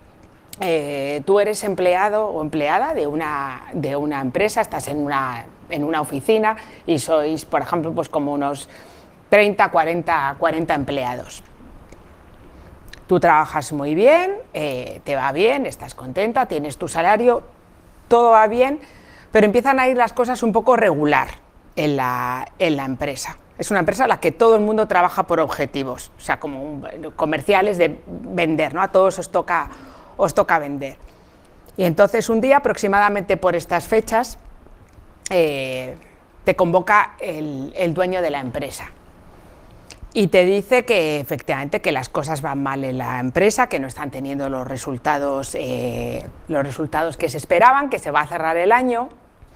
Eh, tú eres empleado o empleada de una, de una empresa, estás en una, en una oficina y sois, por ejemplo, pues como unos treinta, cuarenta, cuarenta empleados. Tú trabajas muy bien, eh, te va bien, estás contenta, tienes tu salario, todo va bien, pero empiezan a ir las cosas un poco regular en la, en la empresa. Es una empresa en la que todo el mundo trabaja por objetivos, o sea, como un- comerciales de vender, ¿no? A todos os toca, os toca vender. Y entonces un día, aproximadamente por estas fechas, eh, te convoca el, el dueño de la empresa y te dice que efectivamente que las cosas van mal en la empresa, que no están teniendo los resultados, eh, los resultados que se esperaban, que se va a cerrar el año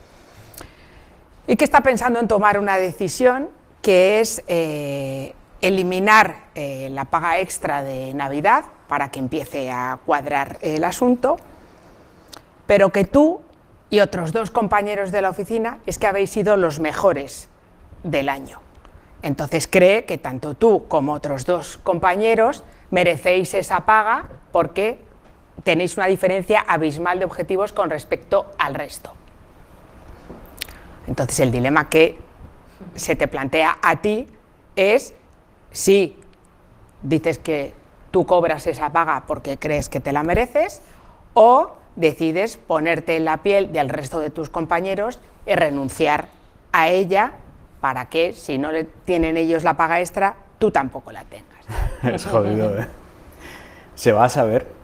y que está pensando en tomar una decisión que es eh, eliminar eh, la paga extra de Navidad para que empiece a cuadrar el asunto, pero que tú y otros dos compañeros de la oficina es que habéis sido los mejores del año. Entonces cree que tanto tú como otros dos compañeros merecéis esa paga porque tenéis una diferencia abismal de objetivos con respecto al resto. Entonces el dilema que se te plantea a ti es si dices que tú cobras esa paga porque crees que te la mereces o decides ponerte en la piel del resto de tus compañeros y renunciar a ella para que, si no le tienen ellos la paga extra, tú tampoco la tengas. Es jodido, ¿eh? Se va a saber.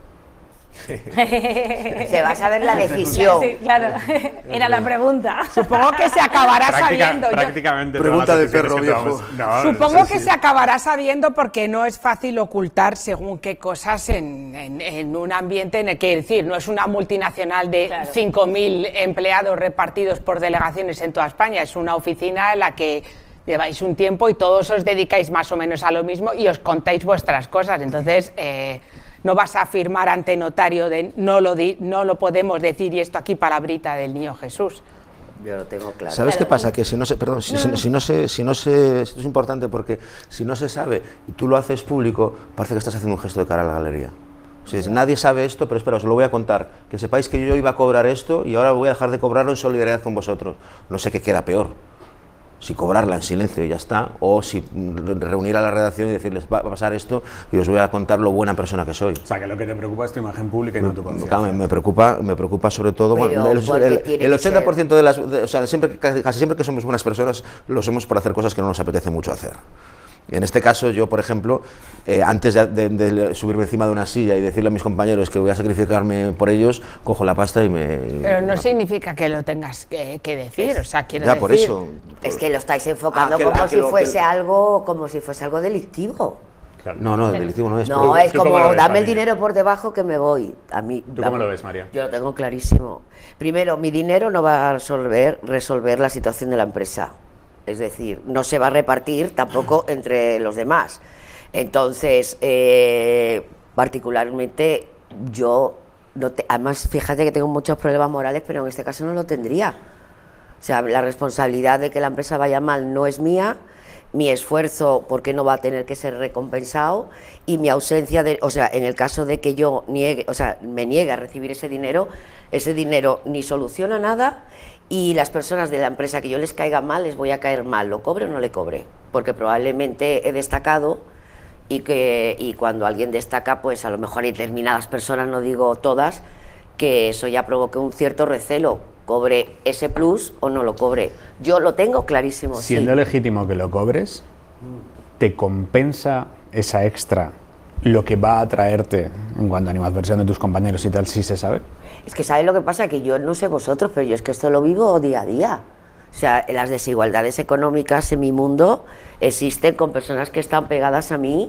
Se va a saber la decisión. Sí, claro, era la pregunta. Supongo que se acabará Práctica- sabiendo. Yo- prácticamente Pregunta todas de las decisiones perro que viejo. tomamos- No, Supongo sí, que sí. se acabará sabiendo porque no es fácil ocultar según qué cosas en, en- en un ambiente en el que, decir, no es una multinacional de Claro. cinco mil empleados repartidos por delegaciones en toda España, es una oficina en la que lleváis un tiempo y todos os dedicáis más o menos a lo mismo y os contáis vuestras cosas, entonces eh, no vas a afirmar ante notario de no lo, di- no lo podemos decir y esto aquí palabrita del niño Jesús. Yo lo tengo claro. ¿Sabes qué pasa? Que si no se, perdón, si, si- si no se, si no se, esto es importante porque si no se sabe y tú lo haces público, parece que estás haciendo un gesto de cara a la galería. O sea, nadie sabe esto, pero espera, os lo voy a contar. Que sepáis que yo iba a cobrar esto y ahora voy a dejar de cobrarlo en solidaridad con vosotros. No sé qué queda peor. Si cobrarla en silencio y ya está, o si mm, reunir a la redacción y decirles va a pasar esto y os voy a contar lo buena persona que soy. O sea, que lo que te preocupa es tu imagen pública y no tu conciencia. Claro, me, me preocupa, me preocupa sobre todo, Pero bueno, el, porque el- tiene el que ochenta por ciento ser. de las, de- o sea, siempre, casi casi siempre que somos buenas personas, lo somos por hacer cosas que no nos apetece mucho hacer. En este caso, yo, por ejemplo, eh, antes de, de- de subirme encima de una silla y decirle a mis compañeros que voy a sacrificarme por ellos, cojo la pasta y me... Pero no significa que lo tengas que, que decir, o sea, quiero Ya, por decir- eso. Es que lo estáis enfocando Ah, que- como ah, que si lo- que fuese lo- algo, como si fuese algo delictivo. Claro. No, no, delictivo no es. No, pero- es ¿tú cómo como lo ves, dame el María? dinero por debajo que me voy. A mí. ¿Tú cómo lo ves, María? Yo lo tengo clarísimo. Primero, mi dinero no va a resolver, resolver la situación de la empresa. Es decir, no se va a repartir tampoco entre los demás. Entonces, eh, particularmente, yo, no te- además, fíjate que tengo muchos problemas morales, pero en este caso no lo tendría. O sea, la responsabilidad de que la empresa vaya mal no es mía, mi esfuerzo, porque no va a tener que ser recompensado, y mi ausencia de, o sea, en el caso de que yo niegue, o sea, me niegue a recibir ese dinero, ese dinero ni soluciona nada, y las personas de la empresa que yo les caiga mal, les voy a caer mal, lo cobre o no le cobre, porque probablemente he destacado y que y cuando alguien destaca, pues a lo mejor hay determinadas personas, no digo todas, que eso ya provoque un cierto recelo, cobre ese plus o no lo cobre. Yo lo tengo clarísimo. Siendo sí. legítimo que lo cobres, ¿te compensa esa extra lo que va a traerte en cuanto a animadversión de tus compañeros y tal, si se sabe? Es que ¿sabes lo que pasa? Que yo no sé vosotros, pero yo es que esto lo vivo día a día. O sea, las desigualdades económicas en mi mundo existen con personas que están pegadas a mí,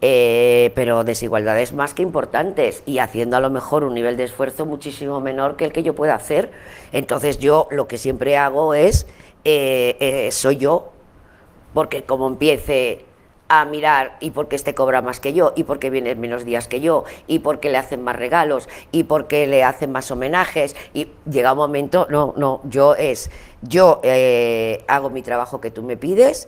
eh, pero desigualdades más que importantes y haciendo a lo mejor un nivel de esfuerzo muchísimo menor que el que yo pueda hacer. Entonces yo lo que siempre hago es, eh, eh, soy yo, porque como empiece a mirar y porque este cobra más que yo y porque viene menos días que yo y porque le hacen más regalos y porque le hacen más homenajes y llega un momento, no, no, yo es, yo eh, hago mi trabajo que tú me pides,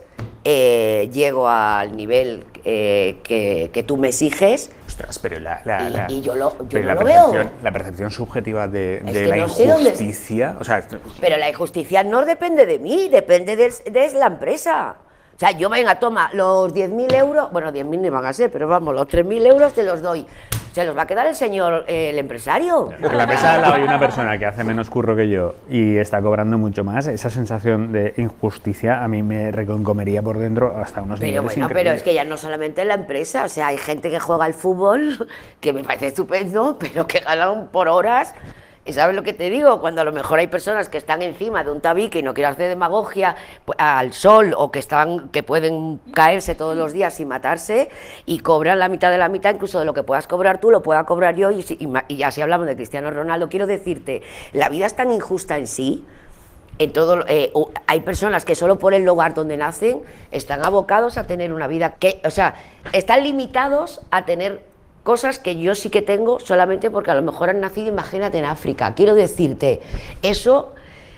eh, llego al nivel eh, que, que tú me exiges. Ostras, pero la, la, Y- la- y yo lo- yo pero no la lo percepción, veo. La percepción subjetiva de, Es de que la no sé dónde- injusticia, o sea, Pero la injusticia no depende de mí, depende de, de la empresa. O sea, yo venga, toma, los diez mil euros, bueno, diez mil ni van a ser, pero vamos, los tres mil euros te los doy. ¿Se los va a quedar el señor, eh, el empresario? en la mesa de al lado hay una persona que hace menos curro que yo y está cobrando mucho más, esa sensación de injusticia a mí me reconcomería por dentro hasta unos Pero niveles bueno, pero increíbles. es que ya no solamente en la empresa, o sea, hay gente que juega al fútbol, que me parece estupendo, pero que ganan por horas. ¿Y sabes lo que te digo? Cuando a lo mejor hay personas que están encima de un tabique y no quiero hacer demagogia pues, al sol o que están que pueden caerse todos los días sin matarse y cobran la mitad de la mitad, incluso de lo que puedas cobrar tú, lo pueda cobrar yo y, si- y, ma- y ya si hablamos de Cristiano Ronaldo, quiero decirte, la vida es tan injusta en sí. En todo, eh, u- hay personas que solo por el lugar donde nacen están abocados a tener una vida que, o sea, están limitados a tener cosas que yo sí que tengo solamente porque a lo mejor han nacido, imagínate, en África. Quiero decirte, eso,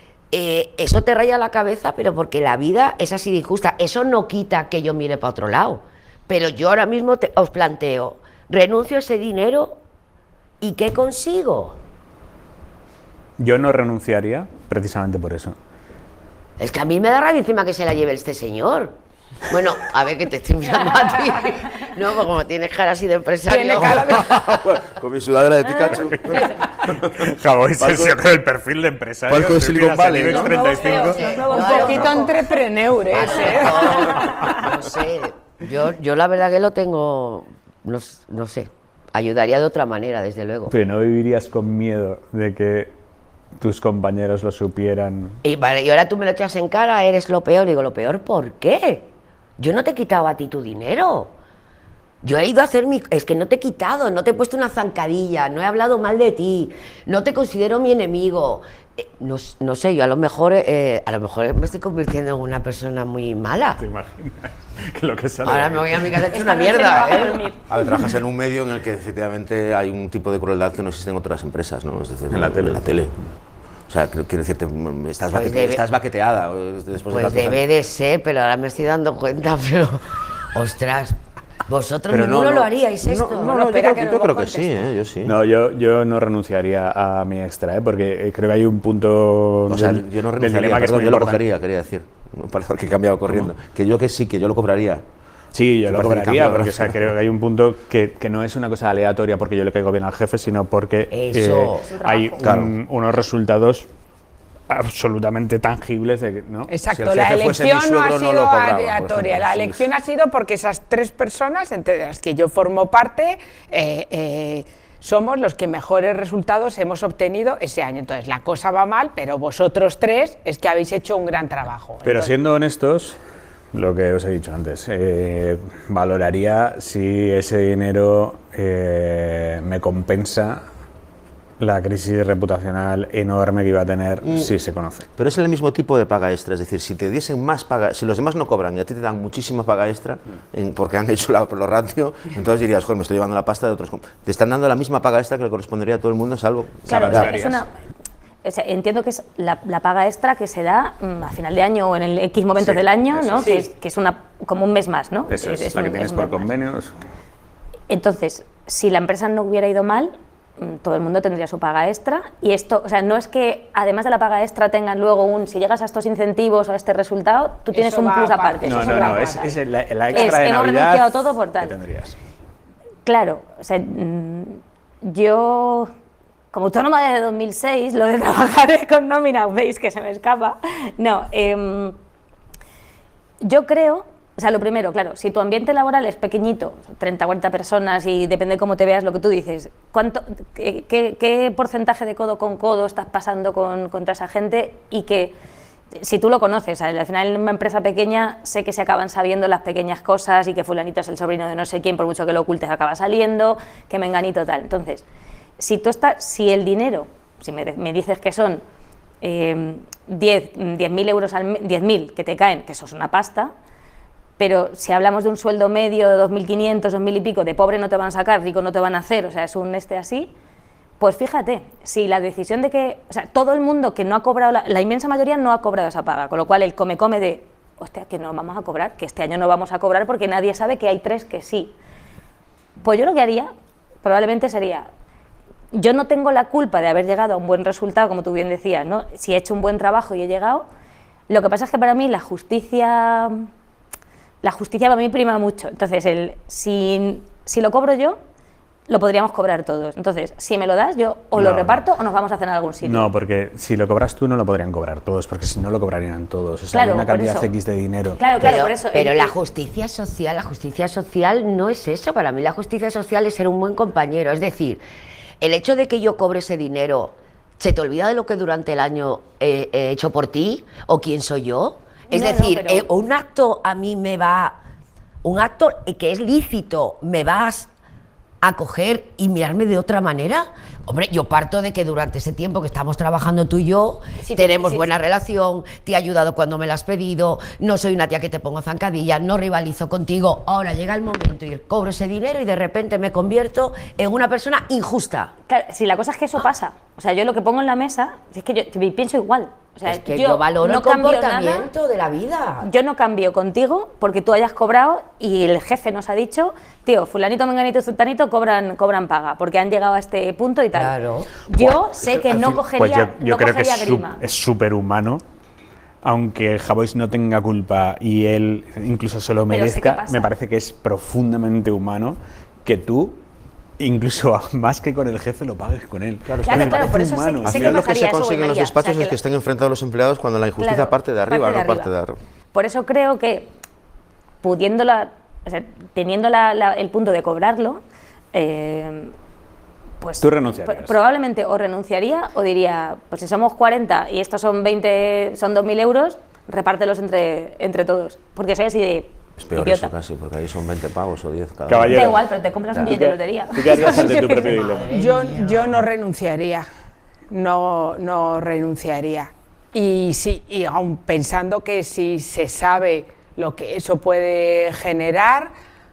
eh, eso te raya la cabeza, pero porque la vida es así de injusta. Eso no quita que yo mire para otro lado. Pero yo ahora mismo te- os planteo, renuncio a ese dinero y ¿qué consigo? Yo no renunciaría precisamente por eso. Es que a mí me da rabia encima que se la lleve este señor. Bueno, a ver que te estoy mirando a ti. No, pues como tienes cara así de empresario. Tiene cara de... Con mi sudadera de Pikachu. Javo, ese es el perfil de empresario. Palco de Silicon Valley, ¿no? treinta y cinco. Un poquito entrepreneur, ¿eh? No, no sé, yo, yo la verdad que lo tengo, no, no sé, ayudaría de otra manera, desde luego. Pero no vivirías con miedo de que tus compañeros lo supieran. Y, vale, y ahora tú me lo echas en cara, eres lo peor. Digo, ¿lo peor por qué? Yo no te he quitado a ti tu dinero. Yo he ido a hacer mi... Es que no te he quitado, no te he puesto una zancadilla, no he hablado mal de ti, no te considero mi enemigo. Eh, no, no sé, yo a lo mejor eh, a lo mejor me estoy convirtiendo en una persona muy mala. ¿Te imaginas? Que lo que sale Ahora me voy a mi casa hecho una mierda, ¿eh? A ver, trabajas en un medio en el que efectivamente hay un tipo de crueldad que no existe en otras empresas, ¿no? Es decir, En la tele. En la tele. O sea, quiero decirte, estás, Pues baquete, debe- estás baqueteada. Después Pues de tantos debe años. de ser, pero ahora me estoy dando cuenta, pero... Ostras, vosotros Pero ninguno no, lo no. haríais esto. No, no, no, yo espera creo, que yo luego creo que contestes. sí, ¿eh? Yo sí. No, yo, yo no renunciaría a mi extra, ¿eh? Porque eh, creo que hay un punto O sea, del, yo no del renunciaría, dilema que es perdón, muy yo lo importante. cogería, quería decir. No parece que he cambiado corriendo. Que yo que sí, que yo lo cobraría. Sí, yo Me lo parece que cobraría, cambia, porque o sea, creo que hay un punto que, que no es una cosa aleatoria porque yo le caigo bien al jefe, sino porque Eso. eh, hay Claro. un- unos resultados absolutamente tangibles de que, ¿no? Exacto, Si el la jefe fuese mi elección no ha suegro, no sido lo cobraba, por aleatoria, ejemplo. la elección ha sido porque esas tres personas, entre las que yo formo parte, eh, eh, somos los que mejores resultados hemos obtenido ese año. Entonces, la cosa va mal, pero vosotros tres es que habéis hecho un gran trabajo. Pero Entonces, siendo honestos, lo que os he dicho antes, eh, valoraría si ese dinero eh, me compensa la crisis reputacional enorme que iba a tener si se conoce. Pero es el mismo tipo de paga extra, es decir, si te diesen más paga, si los demás no cobran y a ti te dan muchísima paga extra en- porque han hecho la, los ratios, entonces dirías, joder, me estoy llevando la pasta de otros. com-". Te están dando la misma paga extra que le correspondería a todo el mundo, salvo. Claro, o sea, Salario. es una, o sea, entiendo que es la, la paga extra que se da mm, a final de año o en el X momentos Sí, del año, eso ¿no? es. Que, es, que es una, como un mes más, ¿no? Eso es, Es la que un- tienes es un por mes más. convenios. Entonces, si la empresa no hubiera ido mal, mm, todo el mundo tendría su paga extra. Y esto, o sea, no es que además de la paga extra tengan luego un, si llegas a estos incentivos o a este resultado, tú tienes Eso un va plus aparte. aparte. Eso No, es no, otra no, es, cosa. es la, la Es, extra de hemos Navidad renunciado todo por tal. que tendrías. Claro, o sea, mm, yo, como autónoma desde dos mil seis, lo de trabajar con nómina, veis que se me escapa. No, em, yo creo, o sea, lo primero, claro, si tu ambiente laboral es pequeñito, treinta, cuarenta personas y depende de cómo te veas lo que tú dices, ¿cuánto, qué, qué- qué porcentaje de codo con codo estás pasando con, contra esa gente? Y que si tú lo conoces, al final en una empresa pequeña sé que se acaban sabiendo las pequeñas cosas y que fulanito es el sobrino de no sé quién, por mucho que lo ocultes acaba saliendo, que menganito tal. Entonces, si tú estás, si el dinero, si me, me dices que son eh, diez mil euros al mes, diez mil que te caen, que eso es una pasta, pero si hablamos de un sueldo medio de dos mil quinientos, dos mil y pico, de pobre no te van a sacar, rico no te van a hacer, o sea, es un este así, pues fíjate, si la decisión de que, o sea, todo el mundo que no ha cobrado, la, la inmensa mayoría no ha cobrado esa paga, con lo cual el come-come de, hostia, que no vamos a cobrar, que este año no vamos a cobrar porque nadie sabe que hay tres que sí. Pues yo lo que haría, probablemente sería, yo no tengo la culpa de haber llegado a un buen resultado, como tú bien decías, ¿no? Si he hecho un buen trabajo y he llegado, lo que pasa es que para mí la justicia, la justicia para mí prima mucho. Entonces, el, si, si lo cobro yo, lo podríamos cobrar todos. Entonces, si me lo das, yo o lo No, reparto o nos vamos a cenar a algún sitio. No, porque si lo cobras tú no lo podrían cobrar todos, porque si no lo cobrarían todos. O sea, Claro, hay una por cantidad eso. X de dinero. Claro, claro, Pero, por eso. pero el- la el- justicia social, la justicia social no es eso. Para mí la justicia social es ser un buen compañero. Es decir, el hecho de que yo cobre ese dinero, ¿se te olvida de lo que durante el año he, he hecho por ti? ¿O quién soy yo? Es No, no, decir, pero- eh, un acto a mí me va, un acto que es lícito, me vas a coger y mirarme de otra manera. Hombre, yo parto de que durante ese tiempo que estamos trabajando tú y yo, Sí, tenemos sí, buena sí. relación, te he ayudado cuando me la has pedido, no soy una tía que te pongo zancadilla, no rivalizo contigo. Ahora llega el momento y cobro ese dinero y de repente me convierto en una persona injusta. Claro, si la cosa es que eso pasa, o sea, yo lo que pongo en la mesa, es que yo, yo pienso igual, O sea, es que yo, yo valoro no el comportamiento nada, de la vida. Yo no cambio contigo porque tú hayas cobrado y el jefe nos ha dicho, tío, fulanito, menganito y sultanito cobran, cobran paga porque han llegado a este punto y tal. Claro. Yo pues, sé que no fin, cogería pues yo, yo no creo cogería que es, grima. Su, es superhumano, aunque Javois no tenga culpa y él incluso se lo merezca, me parece que es profundamente humano que tú, incluso más que con el jefe, lo pagues con él. Claro, claro, claro por eso humano. sé, Al sé final que lo que se consigue en los despachos o sea, es que estén enfrentados los empleados cuando la injusticia claro, parte de arriba, parte de no arriba. parte de arriba. Por eso creo que pudiéndola, o sea, teniendo la, la, el punto de cobrarlo, eh, pues tú renunciarías. Probablemente o renunciaría o diría, pues si somos cuarenta y estos son veinte, son dos mil euros, repártelos entre, entre todos. Porque soy así de... Es peor idiota. eso casi, porque ahí son veinte pavos o diez cada Caballero. Da igual, pero te compras un billete de lotería. ¿Tú qué harías ante tu propio dilema? Yo, yo no renunciaría, no, no renunciaría. Y, sí, y aun pensando que si se sabe lo que eso puede generar,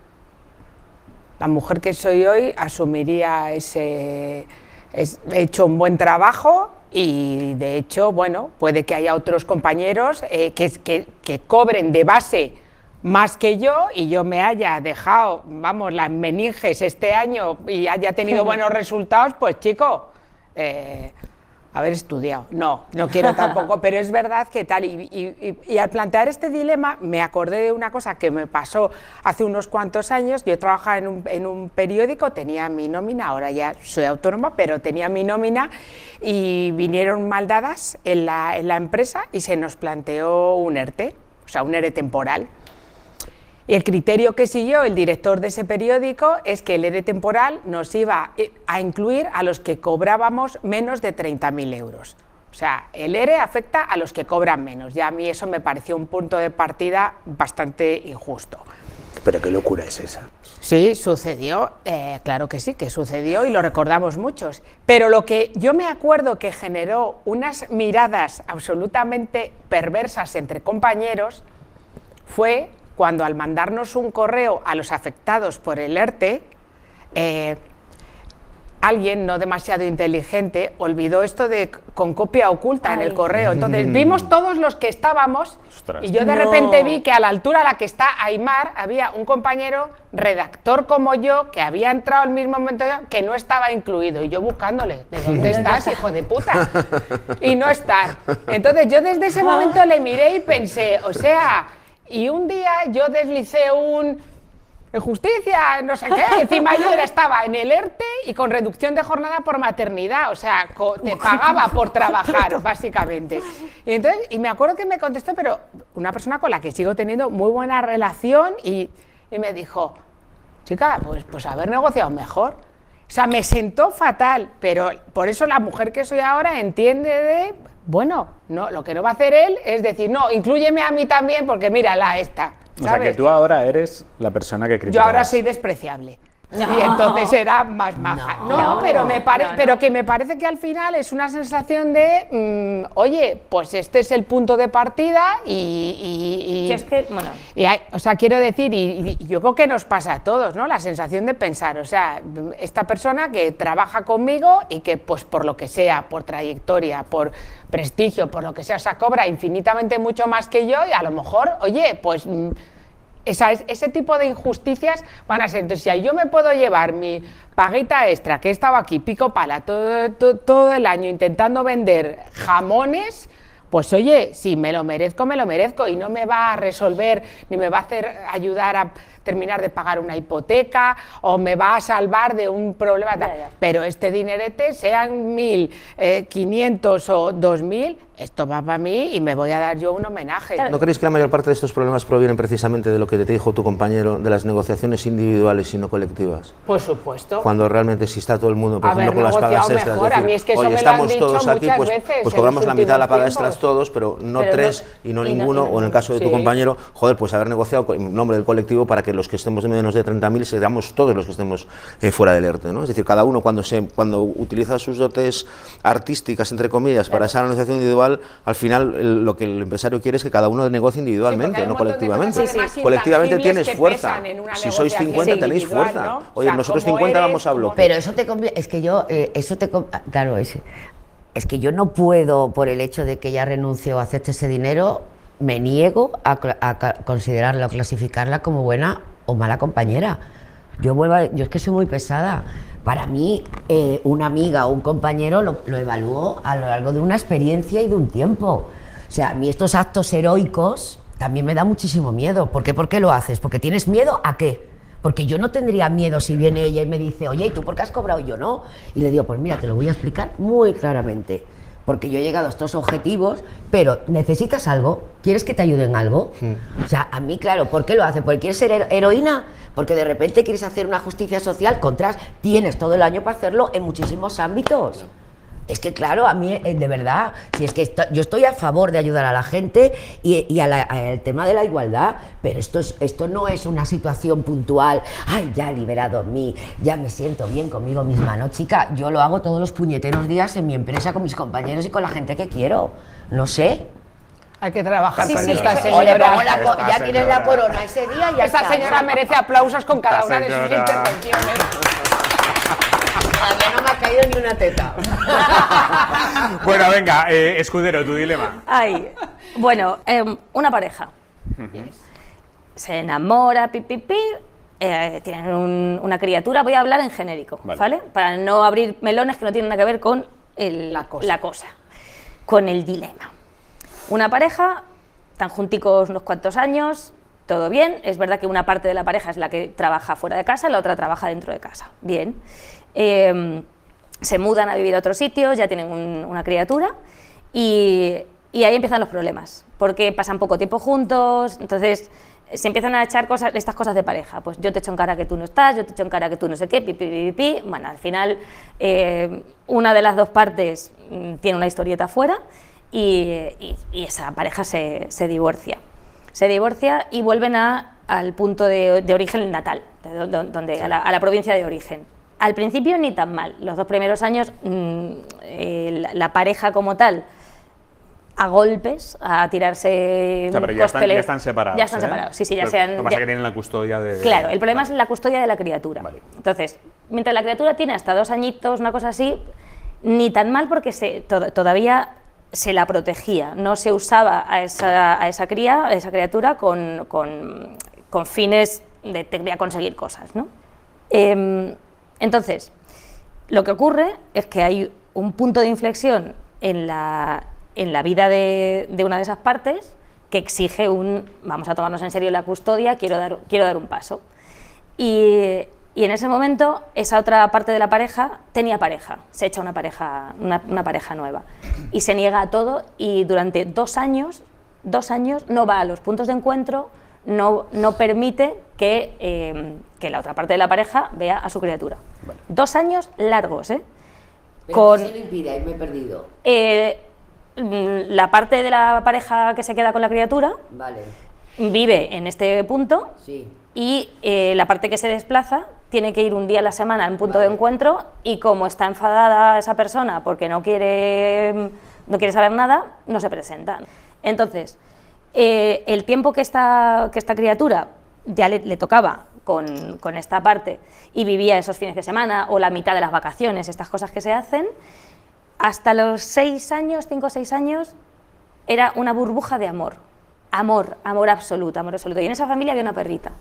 la mujer que soy hoy asumiría ese... Es, he hecho un buen trabajo y de hecho, bueno, puede que haya otros compañeros eh, que, que, que cobren de base más que yo y yo me haya dejado, vamos, las meninges este año y haya tenido buenos resultados, pues chico, eh, haber estudiado. No, no quiero tampoco, pero es verdad que tal. Y, y, y, y al plantear este dilema me acordé de una cosa que me pasó hace unos cuantos años. Yo trabajaba en un, en un periódico, tenía mi nómina, ahora ya soy autónoma, pero tenía mi nómina y vinieron maldadas en la, en la empresa y se nos planteó un ERTE, o sea, un ERE temporal. Y el criterio que siguió el director de ese periódico es que el ERE temporal nos iba a incluir a los que cobrábamos menos de treinta mil euros. O sea, el ERE afecta a los que cobran menos. Ya a mí eso me pareció un punto de partida bastante injusto. Pero qué locura es esa. Sí, sucedió, eh, claro que sí, que sucedió y lo recordamos muchos. Pero lo que yo me acuerdo que generó unas miradas absolutamente perversas entre compañeros fue cuando al mandarnos un correo a los afectados por el ERTE, eh, alguien no demasiado inteligente olvidó esto de con copia oculta Ay. en el correo. Entonces vimos todos los que estábamos Ostras. y yo de no. repente vi que a la altura a la que está Aimar había un compañero redactor como yo que había entrado al mismo momento que no estaba incluido y yo buscándole, ¿de dónde estás, hijo de puta? Y no estar. Entonces yo desde ese momento le miré y pensé, o sea... Y un día yo deslicé un justicia, no sé qué, encima yo estaba en el ERTE y con reducción de jornada por maternidad, o sea, te pagaba por trabajar, básicamente. Y, entonces, y me acuerdo que me contestó, pero una persona con la que sigo teniendo muy buena relación y, y me dijo, chica, pues, pues haber negociado mejor. O sea, me sentó fatal, pero por eso la mujer que soy ahora entiende de... Bueno, no, lo que no va a hacer él es decir, no, inclúyeme a mí también porque mírala esta, ¿sabes? O sea, que tú ahora eres la persona que critica. Yo ahora soy despreciable. No. Y entonces era más maja. No, no, no pero, me pare, no, no. pero que me parece que al final es una sensación de, mmm, oye, pues este es el punto de partida y... y, y, es que, bueno. y hay, o sea, quiero decir, y, y yo creo que nos pasa a todos, ¿no? La sensación de pensar, o sea, esta persona que trabaja conmigo y que, pues por lo que sea, por trayectoria, por prestigio, por lo que sea, o sea, cobra infinitamente mucho más que yo y a lo mejor, oye, pues... Esa, ese tipo de injusticias van a ser. Entonces, si yo me puedo llevar mi paguita extra, que he estado aquí pico pala todo, todo, todo el año intentando vender jamones, pues oye, si me lo merezco, me lo merezco y no me va a resolver ni me va a hacer ayudar a terminar de pagar una hipoteca o me va a salvar de un problema. Ya, ya. Pero este dinerete, sean mil, eh, quinientos o dos mil, esto va para mí y me voy a dar yo un homenaje. ¿No creéis que la mayor parte de estos problemas provienen precisamente de lo que te dijo tu compañero, de las negociaciones individuales y no colectivas? Por supuesto. Cuando realmente si está todo el mundo, por Haber ejemplo, con las pagas extras, mejor. decir, a mí es que eso oye, me estamos lo han todos dicho aquí, pues, veces pues cobramos la mitad de la paga tiempos. extras todos, pero no pero tres no, y no y ninguno, no, y no, o en el caso de tu sí. compañero, joder, pues haber negociado en nombre del colectivo para que los que estemos de menos de treinta mil seamos todos los que estemos eh, fuera del ERTE, ¿no? Es decir, cada uno cuando, se, cuando utiliza sus dotes artísticas, entre comillas, para esa negociación individual, al final el, lo que el empresario quiere es que cada uno negocie individualmente, sí, no colectivamente. Sí, sí. Colectivamente tienes fuerza. Si sois cincuenta tenéis fuerza. ¿No? Oye, o sea, nosotros cincuenta eres, vamos a bloque. Pero eso te es que yo, eh, eso te claro, ese. es que yo no puedo, por el hecho de que ella renunció a acepte ese dinero, me niego a, a considerarla o clasificarla como buena o mala compañera. Yo, vuelvo a, yo es que soy muy pesada. Para mí, eh, una amiga o un compañero lo, lo evalúo a lo largo de una experiencia y de un tiempo. O sea, a mí estos actos heroicos también me da muchísimo miedo. ¿Por qué? ¿Por qué lo haces? ¿Porque tienes miedo a qué? Porque yo no tendría miedo si viene ella y me dice, oye, ¿y tú por qué has cobrado y yo no? Y le digo, pues mira, te lo voy a explicar muy claramente. Porque yo he llegado a estos objetivos, pero ¿necesitas algo? ¿Quieres que te ayude en algo? Sí. O sea, a mí, claro, ¿por qué lo hace? ¿Porque quieres ser heroína? Porque de repente quieres hacer una justicia social, contras, tienes todo el año para hacerlo en muchísimos ámbitos. Es que, claro, a mí, de verdad, si es que esto, yo estoy a favor de ayudar a la gente y, y al tema de la igualdad, pero esto, es, esto no es una situación puntual. Ay, ya he liberado mí, ya me siento bien conmigo misma, ¿no, chica? Yo lo hago todos los puñeteros días en mi empresa, con mis compañeros y con la gente que quiero. No sé. Hay que trabajar Sí, con sí, esta sí. señora. Oye, pongo la co- Esta ya tienes señora. la corona ese día y ya Esta está. señora merece aplausos con cada Esta una de sus señora. intervenciones. Todavía no me ha caído ni una teta. Bueno, venga, eh, Escudero, tu dilema. Ay, bueno, em, una pareja. Se enamora, pi, pi, pi, eh, tienen un- una criatura, voy a hablar en genérico, Vale. ¿vale? Para no abrir melones que no tienen nada que ver con el- La cosa. la cosa, con el dilema. Una pareja, están junticos unos cuantos años, todo bien, es verdad que una parte de la pareja es la que trabaja fuera de casa, la otra trabaja dentro de casa, bien. Eh, se mudan a vivir a otro sitio, ya tienen un- una criatura y, y ahí empiezan los problemas, porque pasan poco tiempo juntos, entonces se empiezan a echar cosas, estas cosas de pareja, pues yo te echo en cara que tú no estás, yo te echo en cara que tú no sé qué, pi, pi, pi, pi, pi. Bueno, al final eh, una de las dos partes mm, tiene una historieta fuera y, y- y esa pareja se, se divorcia. Se divorcia y vuelven a, al punto de, de origen natal, de do- do- donde, a, la, a la provincia de origen. Al principio ni tan mal, los dos primeros años mm, eh, la, la pareja como tal, a golpes, a tirarse O sea, pero ya están, cospeles. ya están separados. Ya están ¿eh? separados, sí, sí, ya Lo- se han... Lo que pasa ya- es que tienen la custodia de... Claro, el problema Vale. es la custodia de la criatura. Vale. Entonces, mientras la criatura tiene hasta dos añitos, una cosa así, ni tan mal porque se, to- todavía se la protegía, no se usaba a esa, a esa cría, a esa criatura con, con, con fines de te voy a conseguir cosas, ¿no? Em, entonces, lo que ocurre es que hay un punto de inflexión en la, en la vida de, de una de esas partes que exige un, vamos a tomarnos en serio la custodia, quiero dar, quiero dar un paso. Y, y en ese momento, esa otra parte de la pareja tenía pareja, se echa una pareja, una, una pareja nueva y se niega a todo y durante dos años, dos años no va a los puntos de encuentro, no, no permite que, eh, que la otra parte de la pareja vea a su criatura. Vale. Dos años largos, ¿eh? Pero Con, ¿qué se lo impide? Ahí me he perdido. eh, mm, la parte de la pareja que se queda con la criatura Vale, vive en este punto sí. y eh, la parte que se desplaza tiene que ir un día a la semana a un punto Vale. de encuentro y como está enfadada esa persona porque no quiere, no quiere saber nada, no se presenta. Entonces, eh, el tiempo que esta, que esta criatura ya le, le tocaba con, con esta parte y vivía esos fines de semana o la mitad de las vacaciones, estas cosas que se hacen, hasta los seis años, cinco o seis años, era una burbuja de amor. Amor, amor absoluto, amor absoluto. Y en esa familia había una perrita.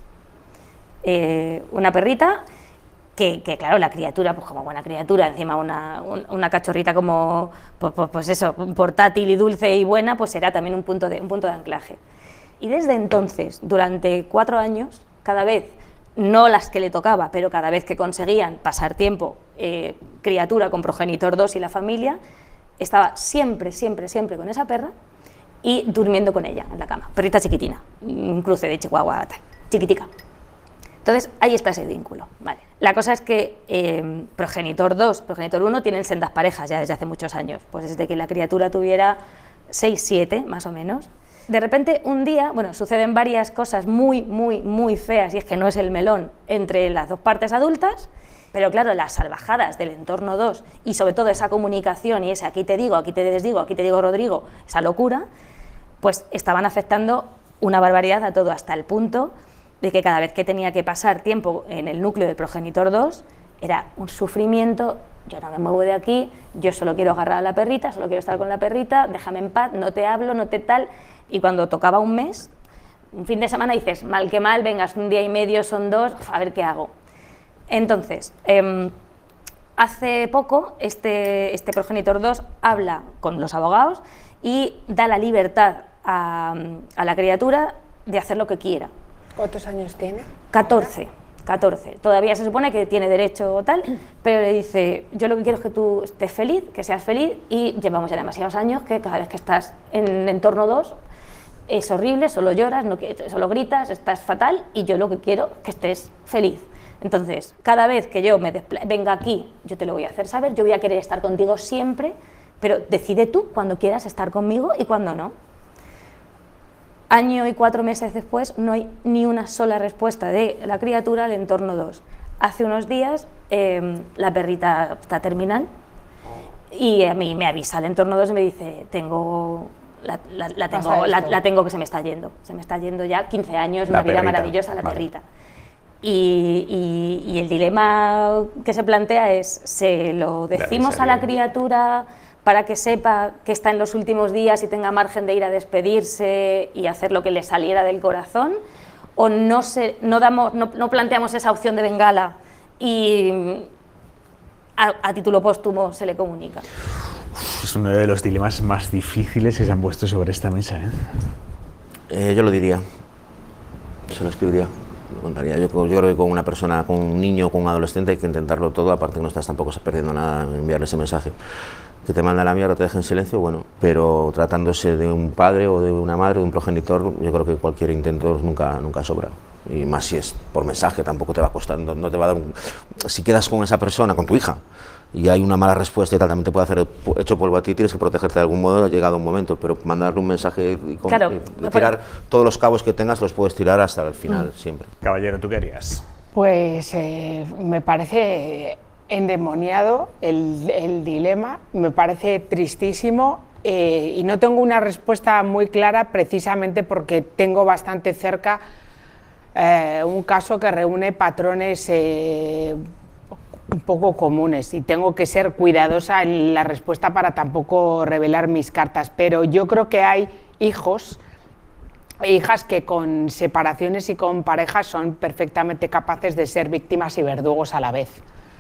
Eh, una perrita que, que, claro, la criatura, pues como buena criatura, encima una, un- una cachorrita como, pues, pues- pues eso, portátil y dulce y buena, pues era también un punto de, un punto de anclaje. Y desde entonces, durante cuatro años, cada vez, no las que le tocaba, pero cada vez que conseguían pasar tiempo, eh, criatura con progenitor dos y la familia, estaba siempre, siempre, siempre con esa perra y durmiendo con ella en la cama. Perrita chiquitina, un cruce de chihuahua, tal, chiquitica. Entonces, ahí está ese vínculo. Vale. La cosa es que eh, progenitor dos, progenitor uno tienen sendas parejas ya desde hace muchos años, pues desde que la criatura tuviera seis, siete, más o menos. De repente, un día, bueno, suceden varias cosas muy, muy, muy feas, y es que no es el melón entre las dos partes adultas, pero claro, las salvajadas del entorno dos, y sobre todo esa comunicación y ese aquí te digo, aquí te desdigo, aquí te digo Rodrigo, esa locura, pues estaban afectando una barbaridad a todo, hasta el punto de que cada vez que tenía que pasar tiempo en el núcleo del progenitor dos, era un sufrimiento yo no me muevo de aquí, yo solo quiero agarrar a la perrita, solo quiero estar con la perrita, déjame en paz, no te hablo, no te tal. Y cuando tocaba un mes, un fin de semana dices, mal que mal, vengas un día y medio, son dos, a ver qué hago. Entonces, eh, hace poco este, este progenitor dos habla con los abogados y da la libertad a, a la criatura de hacer lo que quiera. ¿Cuántos años tiene? catorce. catorce. Todavía se supone que tiene derecho o tal, pero le dice, yo lo que quiero es que tú estés feliz, que seas feliz, y llevamos ya demasiados años que cada vez que estás en entorno dos es horrible, solo lloras, no, solo gritas, estás fatal, y yo lo que quiero es que estés feliz. Entonces, cada vez que yo me venga aquí, yo te lo voy a hacer saber, yo voy a querer estar contigo siempre, pero decide tú cuando quieras estar conmigo y cuando no. Año y cuatro meses después no hay ni una sola respuesta de la criatura al entorno dos. Hace unos días eh, la perrita está terminal y a mí me avisa el entorno dos y me dice, tengo, la, la, la, tengo, la, la tengo que se me está yendo, se me está yendo ya quince años, La una vida perrita. maravillosa, la Vale. perrita. Y, y, y el dilema que se plantea es, ¿se lo decimos a la criatura para que sepa que está en los últimos días y tenga margen de ir a despedirse y hacer lo que le saliera del corazón? ¿O no, se, no, damos, no, no planteamos esa opción de bengala y a, a título póstumo se le comunica? Es uno de los dilemas más difíciles que se han puesto sobre esta mesa, ¿eh? Eh, yo lo diría, se lo escribiría, lo contaría. Yo, yo creo que con una persona, con un niño, con un adolescente hay que intentarlo todo, aparte que no estás tampoco perdiendo nada en enviarle ese mensaje. Que te manda a la mierda, te deja en silencio, bueno, pero tratándose de un padre o de una madre, de un progenitor, yo creo que cualquier intento nunca, nunca sobra. Y más si es por mensaje, tampoco te va a costar, no, no te va a dar un... Si quedas con esa persona, con tu hija, y hay una mala respuesta y tal, también te puede hacer hecho polvo a ti, tienes que protegerte de algún modo, ha llegado un momento, pero mandarle un mensaje y, con, Claro, y tirar todos los cabos que tengas, los puedes tirar hasta el final, siempre. Caballero, ¿tú qué harías? Pues eh, me parece endemoniado el, el dilema, me parece tristísimo eh, y no tengo una respuesta muy clara precisamente porque tengo bastante cerca eh, un caso que reúne patrones eh, un poco comunes y tengo que ser cuidadosa en la respuesta para tampoco revelar mis cartas, pero yo creo que hay hijos e hijas que con separaciones y con parejas son perfectamente capaces de ser víctimas y verdugos a la vez.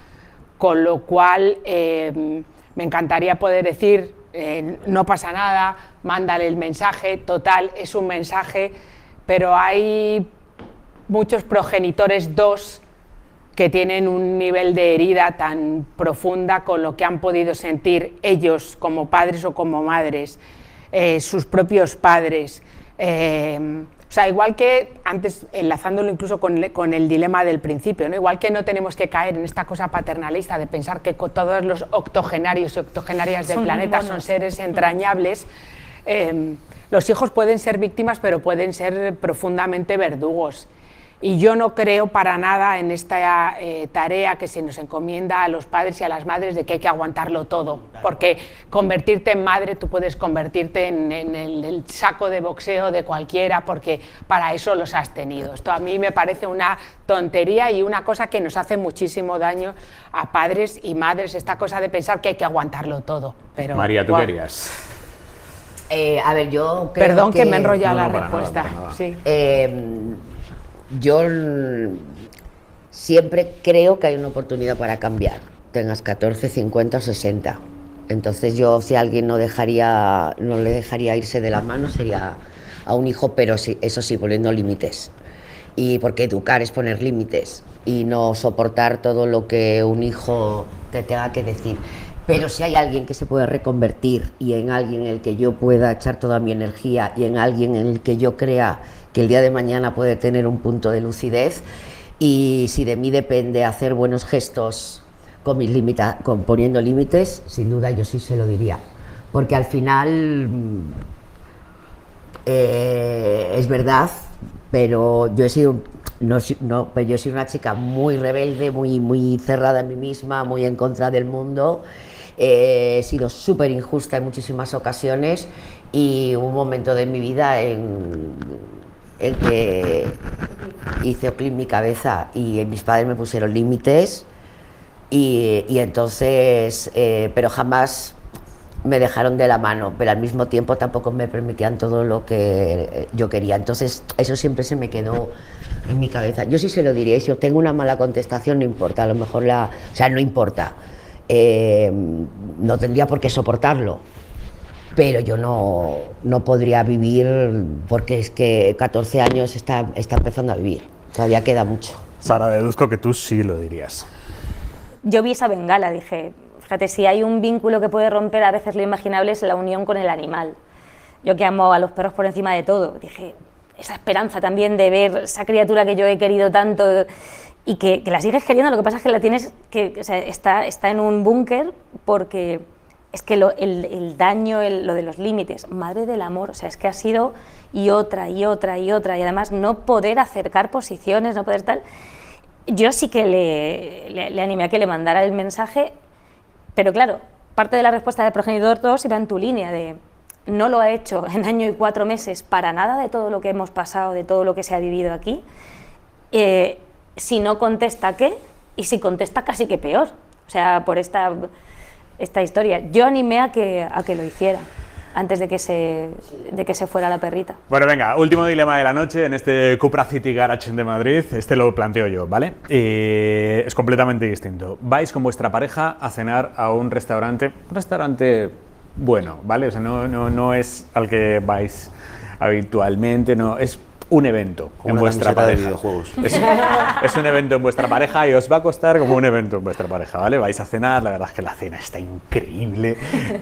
Con lo cual eh, me encantaría poder decir, eh, no pasa nada, mándale el mensaje, total, es un mensaje, pero hay muchos progenitores dos que tienen un nivel de herida tan profunda con lo que han podido sentir ellos como padres o como madres, eh, sus propios padres. Eh, O sea, igual que, antes enlazándolo incluso con, con el dilema del principio, ¿no? Igual que no tenemos que caer en esta cosa paternalista de pensar que todos los octogenarios y octogenarias del Son planeta monos. son seres entrañables, eh, los hijos pueden ser víctimas, pero pueden ser profundamente verdugos. Y yo no creo para nada en esta eh, tarea que se nos encomienda a los padres y a las madres de que hay que aguantarlo todo, porque convertirte en madre, tú puedes convertirte en, en el, el saco de boxeo de cualquiera, porque para eso los has tenido. Esto a mí me parece una tontería y una cosa que nos hace muchísimo daño a padres y madres, esta cosa de pensar que hay que aguantarlo todo. Pero, María, ¿tú guau. qué harías? Eh, a ver, yo creo Perdón que, que me he enrollado No, no, la para nada, respuesta. para nada. Sí. Eh, yo l- siempre creo que hay una oportunidad para cambiar, tengas catorce, cincuenta o sesenta. Entonces yo, si alguien no dejaría, no le dejaría irse de las manos, sería a un hijo, pero sí, eso sí, poniendo límites. Y porque educar es poner límites y no soportar todo lo que un hijo te tenga que decir. Pero si hay alguien que se puede reconvertir y en alguien en el que yo pueda echar toda mi energía y en alguien en el que yo crea que el día de mañana puede tener un punto de lucidez, y si de mí depende hacer buenos gestos con mis limita, con poniendo límites, sin duda yo sí se lo diría, porque al final mm, eh, es verdad, pero yo he sido no, no, pero yo soy una chica muy rebelde, muy, muy cerrada en mí misma, muy en contra del mundo. Eh, he sido súper injusta en muchísimas ocasiones y hubo un momento de mi vida en, en que hice clic en mi cabeza y mis padres me pusieron límites Y, y entonces, eh, pero jamás me dejaron de la mano, pero al mismo tiempo tampoco me permitían todo lo que yo quería. Entonces, eso siempre se me quedó en mi cabeza. Yo sí se lo diría, si obtengo una mala contestación, no importa, a lo mejor la... O sea, no importa. Eh, no tendría por qué soportarlo, pero yo no, no podría vivir, porque es que catorce años está, está empezando a vivir, todavía queda mucho. Sara, deduzco que tú sí lo dirías. Yo vi esa bengala, dije, fíjate, si hay un vínculo que puede romper a veces lo imaginable es la unión con el animal. Yo que amo a los perros por encima de todo, dije, esa esperanza también de ver esa criatura que yo he querido tanto y que, que la sigues queriendo, lo que pasa es que la tienes, que o sea, está, está en un búnker porque es que lo, el, el daño, el, lo de los límites, madre del amor, o sea, es que ha sido y otra y otra y otra, y además no poder acercar posiciones, no poder tal. Yo sí que le, le, le animé a que le mandara el mensaje, pero claro, parte de la respuesta del progenitor dos iba en tu línea de no lo ha hecho en año y cuatro meses para nada de todo lo que hemos pasado, de todo lo que se ha vivido aquí. Eh, si no contesta, ¿qué? Y si contesta, casi que peor. O sea, por esta, esta historia. Yo animé a que, a que lo hiciera antes de que, se, de que se fuera la perrita. Bueno, venga, último dilema de la noche en este Cupra City Garage de Madrid. Este lo planteo yo, ¿vale? Eh, es completamente distinto. Vais con vuestra pareja a cenar a un restaurante, un restaurante bueno, ¿vale? O sea, no, no, no es al que vais habitualmente, no, es un evento Como en una vuestra camiseta de pareja. videojuegos. Es, es un evento en vuestra pareja y os va a costar como un evento en vuestra pareja, ¿vale? Vais a cenar, la verdad es que la cena está increíble,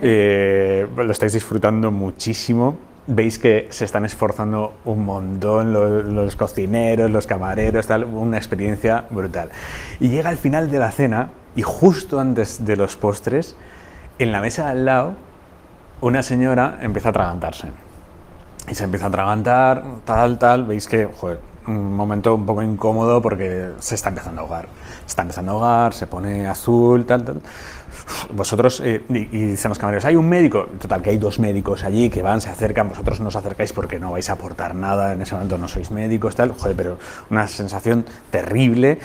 eh, lo estáis disfrutando muchísimo, veis que se están esforzando un montón los, los cocineros, los camareros, tal, una experiencia brutal. Y llega al final de la cena y justo antes de los postres, en la mesa de al lado, una señora empieza a atragantarse. Y se empieza a atragantar, tal, tal, veis que, joder, un momento un poco incómodo porque se está empezando a ahogar. Se está empezando a ahogar, se pone azul, tal, tal. Vosotros, eh, y, y dicen los camareros, hay un médico, total, que hay dos médicos allí que van, se acercan, vosotros no os acercáis porque no vais a aportar nada, en ese momento no sois médicos, tal, joder, pero una sensación terrible.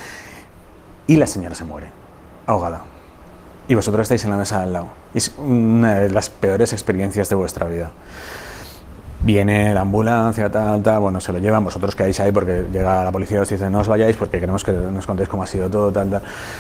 Y la señora se muere, ahogada. Y vosotros estáis en la mesa de al lado. Es una de las peores experiencias de vuestra vida. Viene la ambulancia, tal, tal, bueno, se lo llevan, vosotros quedáis ahí porque llega la policía y os dice no os vayáis porque queremos que nos contéis cómo ha sido todo, tal, tal.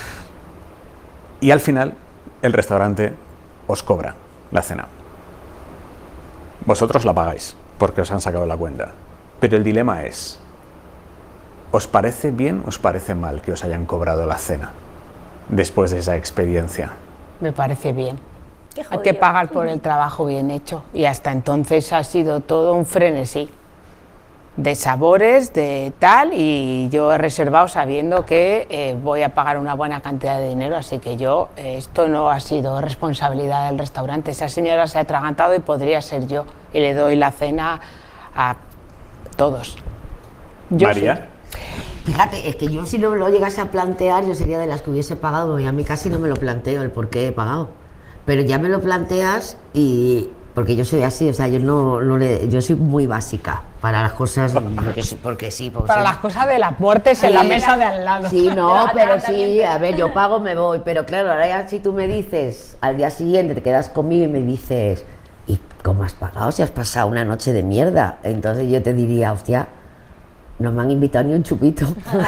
Y al final, el restaurante os cobra la cena. Vosotros la pagáis porque os han sacado la cuenta. Pero el dilema es, ¿os parece bien o os parece mal que os hayan cobrado la cena después de esa experiencia? Me parece bien. Hay que pagar por el trabajo bien hecho. Y hasta entonces ha sido todo un frenesí de sabores, de tal, y yo he reservado sabiendo que eh, voy a pagar una buena cantidad de dinero, así que yo, eh, esto no ha sido responsabilidad del restaurante. Esa señora se ha atragantado y podría ser yo, y le doy la cena a todos. Yo María. Sí. Fíjate, es que yo si no lo llegase a plantear, yo sería de las que hubiese pagado, y a mí casi no me lo planteo el por qué he pagado. Pero ya me lo planteas y... Porque yo soy así, o sea, yo no, no le, yo soy muy básica para las cosas, porque, porque sí. Porque Para soy... las cosas de las muertes en Sí, la mesa de al lado. Sí, no, pero sí, a ver, yo pago, me voy, pero claro, ahora ya si tú me dices, al día siguiente te quedas conmigo y me dices, ¿y cómo has pagado si has pasado una noche de mierda? Entonces yo te diría, hostia, no me han invitado ni un chupito.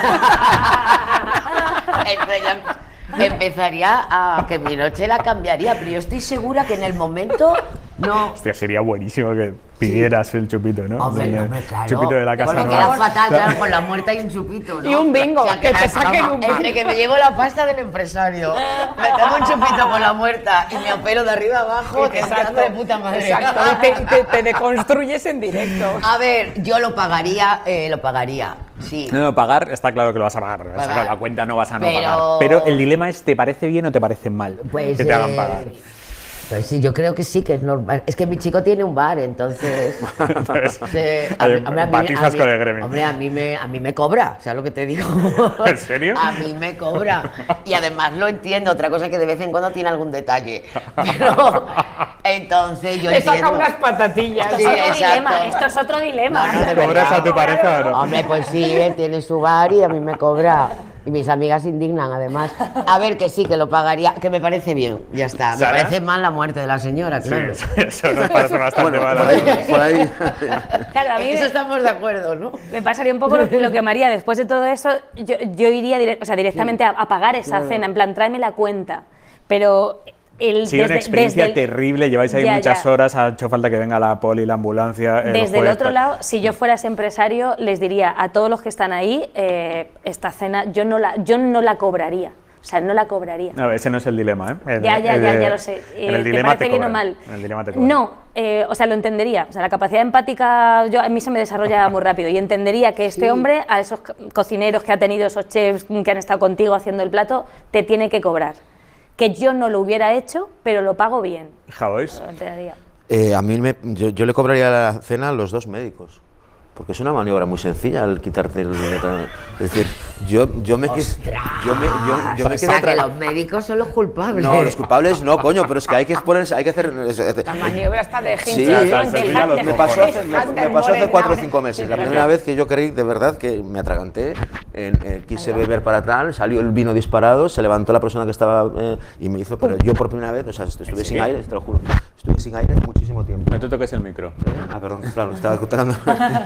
Empezaría a que mi noche la cambiaría, pero yo estoy segura que en el momento no. Hostia, sería buenísimo que pidieras sí. el chupito, ¿no? Hombre, el hombre, claro. chupito de la casa. Porque ¿no? queda fatal, claro, con la muerta y un chupito, ¿no? Y un bingo, O sea, que te saquen un bingo. Entre que me llevo la pasta del empresario, me tomo un chupito con la muerta y me opero de arriba abajo, que está de puta madre. Exacto, y te, te, te deconstruyes en directo. A ver, yo lo pagaría, eh, lo pagaría, sí. No, no, pagar está claro que lo vas a pagar. Vas a sacar la cuenta, no vas a no Pero- pagar. Pero el dilema es, ¿te parece bien o te parece mal Pues, que te hagan eh, pagar? Pues sí, yo creo que sí, que es normal. Es que mi chico tiene un bar, entonces... Entonces, eh, oye, hombre, a mí- empatizas a mí- con el gremio. Hombre, a mí me, a mí me cobra, ¿sabes lo que te digo? ¿En serio? A mí me cobra. Y además lo entiendo, otra cosa que de vez en cuando tiene algún detalle. Pero, entonces yo Le saca entiendo. unas patatillas. Sí, Esto es otro exacto. dilema, esto es otro dilema. No, no, de ¿Cobras verdad. a tu pareja o no? Hombre, pues sí, él tiene su bar y a mí me cobra. Y mis amigas se indignan, además. A ver, que sí, que lo pagaría, que me parece bien, ya está. Me ¿Sara? parece mal la muerte de la señora, claro. Sí, eso nos parece bastante Bueno, mal. por ahí, por ahí. Claro, a mí En eso me, estamos de acuerdo, ¿no? me pasaría un poco lo, lo que María, después de todo eso, yo, yo iría direct- o sea, directamente a, a pagar esa cena, en plan, tráeme la cuenta. Pero el, Sí, una experiencia desde el- terrible, lleváis ahí Ya, muchas ya. horas, ha hecho falta que venga la poli, la ambulancia. el Desde el juez, otro tal. lado, si yo fuera ese empresario, les diría a todos los que están ahí, eh, esta cena yo no, la, yo no la cobraría. O sea, no la cobraría. No, ese no es el dilema, ¿eh? El- Ya, ya, el ya, de- ya lo sé. En Eh, el ¿te dilema parece te bien o cobran. mal? En el dilema te cobran. No, eh, o sea, lo entendería. O sea, la capacidad empática yo, a mí se me desarrolla muy rápido y entendería que este hombre, a esos co- cocineros que ha tenido, esos chefs que han estado contigo haciendo el plato, te tiene que cobrar. Que yo no lo hubiera hecho, pero lo pago bien. Javois. Lo entendería. Eh, a mí me- yo, yo le cobraría la cena a los dos médicos. Porque es una maniobra muy sencilla el quitarte el... Es decir, yo, yo me quis- yo me, yo, yo me O quedé sea, que tra- los médicos son los culpables. No, los culpables no, coño, pero es que hay que ponerse, hay que hacer... La maniobra está de Sí, gente. hasta el Sevilla los me cojones. pasó, hace, me, me pasó hace cuatro o cinco meses. La primera vez que yo creí, de verdad, que me atraganté, en- en- quise beber para tal, salió el vino disparado, se levantó la persona que estaba eh, y me hizo, pero yo por primera vez, o sea, estuve sin aire, te lo juro, estuve sin aire muchísimo tiempo. No te toques el micro. Ah, perdón, claro, estaba contando.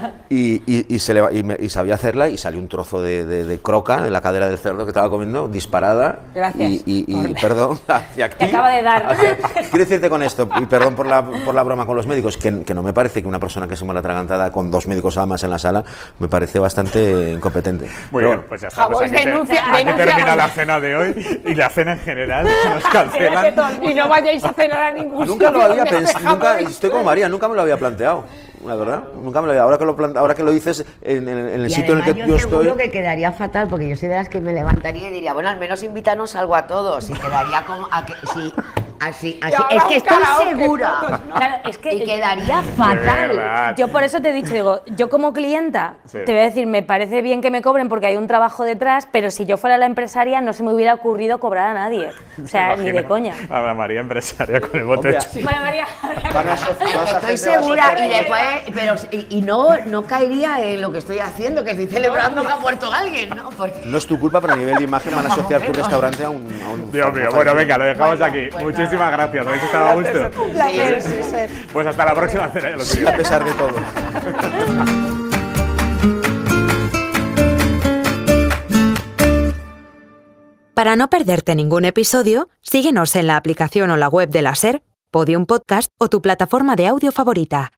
Y, y, y, se le, y, me- y sabía hacerla y salió un trozo de, de, de croca en la cadera del cerdo que estaba comiendo, disparada. Gracias. Y, y, y perdón, hacia aquí. Te acaba de dar. Hacia- quiero decirte con esto, y perdón por la, por la broma con los médicos, que, que no me parece que una persona que se muera atragantada con dos médicos además en la sala, me parece bastante incompetente. Muy Pero bien, pues ya está. Pues Javois aquí, te- denuncia- aquí denuncia termina a- la cena de hoy y la cena en general. Nos cancelan. Y no vayáis a cenar a ningún Nunca lo sitio había donde pensado, esté nunca, Javois. estoy como María, nunca me lo había planteado, la verdad, nunca me lo había, ahora que lo, plan- ahora que lo dices en, en- en el Y sitio en el que además yo yo seguro estoy... que quedaría fatal, porque yo soy de las que me levantaría y diría, bueno, al menos invítanos algo a todos. Y quedaría como... A que, sí, así, así. ahora Es un que estoy karaoke segura. todos, ¿no? Claro, es que Y quedaría De fatal. verdad. yo por eso te he dicho, digo, yo como clienta Sí. te voy a decir, me parece bien que me cobren porque hay un trabajo detrás, pero si yo fuera la empresaria no se me hubiera ocurrido cobrar a nadie. O sea, ni de coña. A la María empresaria con el bote Hombre, hecho. Bueno, María. Van a aso- vas a Estoy hacer- segura y después, pero y, y no, no caería en lo que estoy haciendo, que estoy celebrando que ha muerto alguien, ¿no? Porque No es tu culpa, pero a nivel de imagen van a asociar tu restaurante a un... A un Dios mío, bueno, venga, lo dejamos Bueno, aquí. pues Muchísimas nada. gracias, habéis estado a gusto. Placer, sí, sí. Pues hasta la próxima cena, ya lo digo. A pesar de todo. Para no perderte ningún episodio, síguenos en la aplicación o la web de la SER, Podium Podcast o tu plataforma de audio favorita.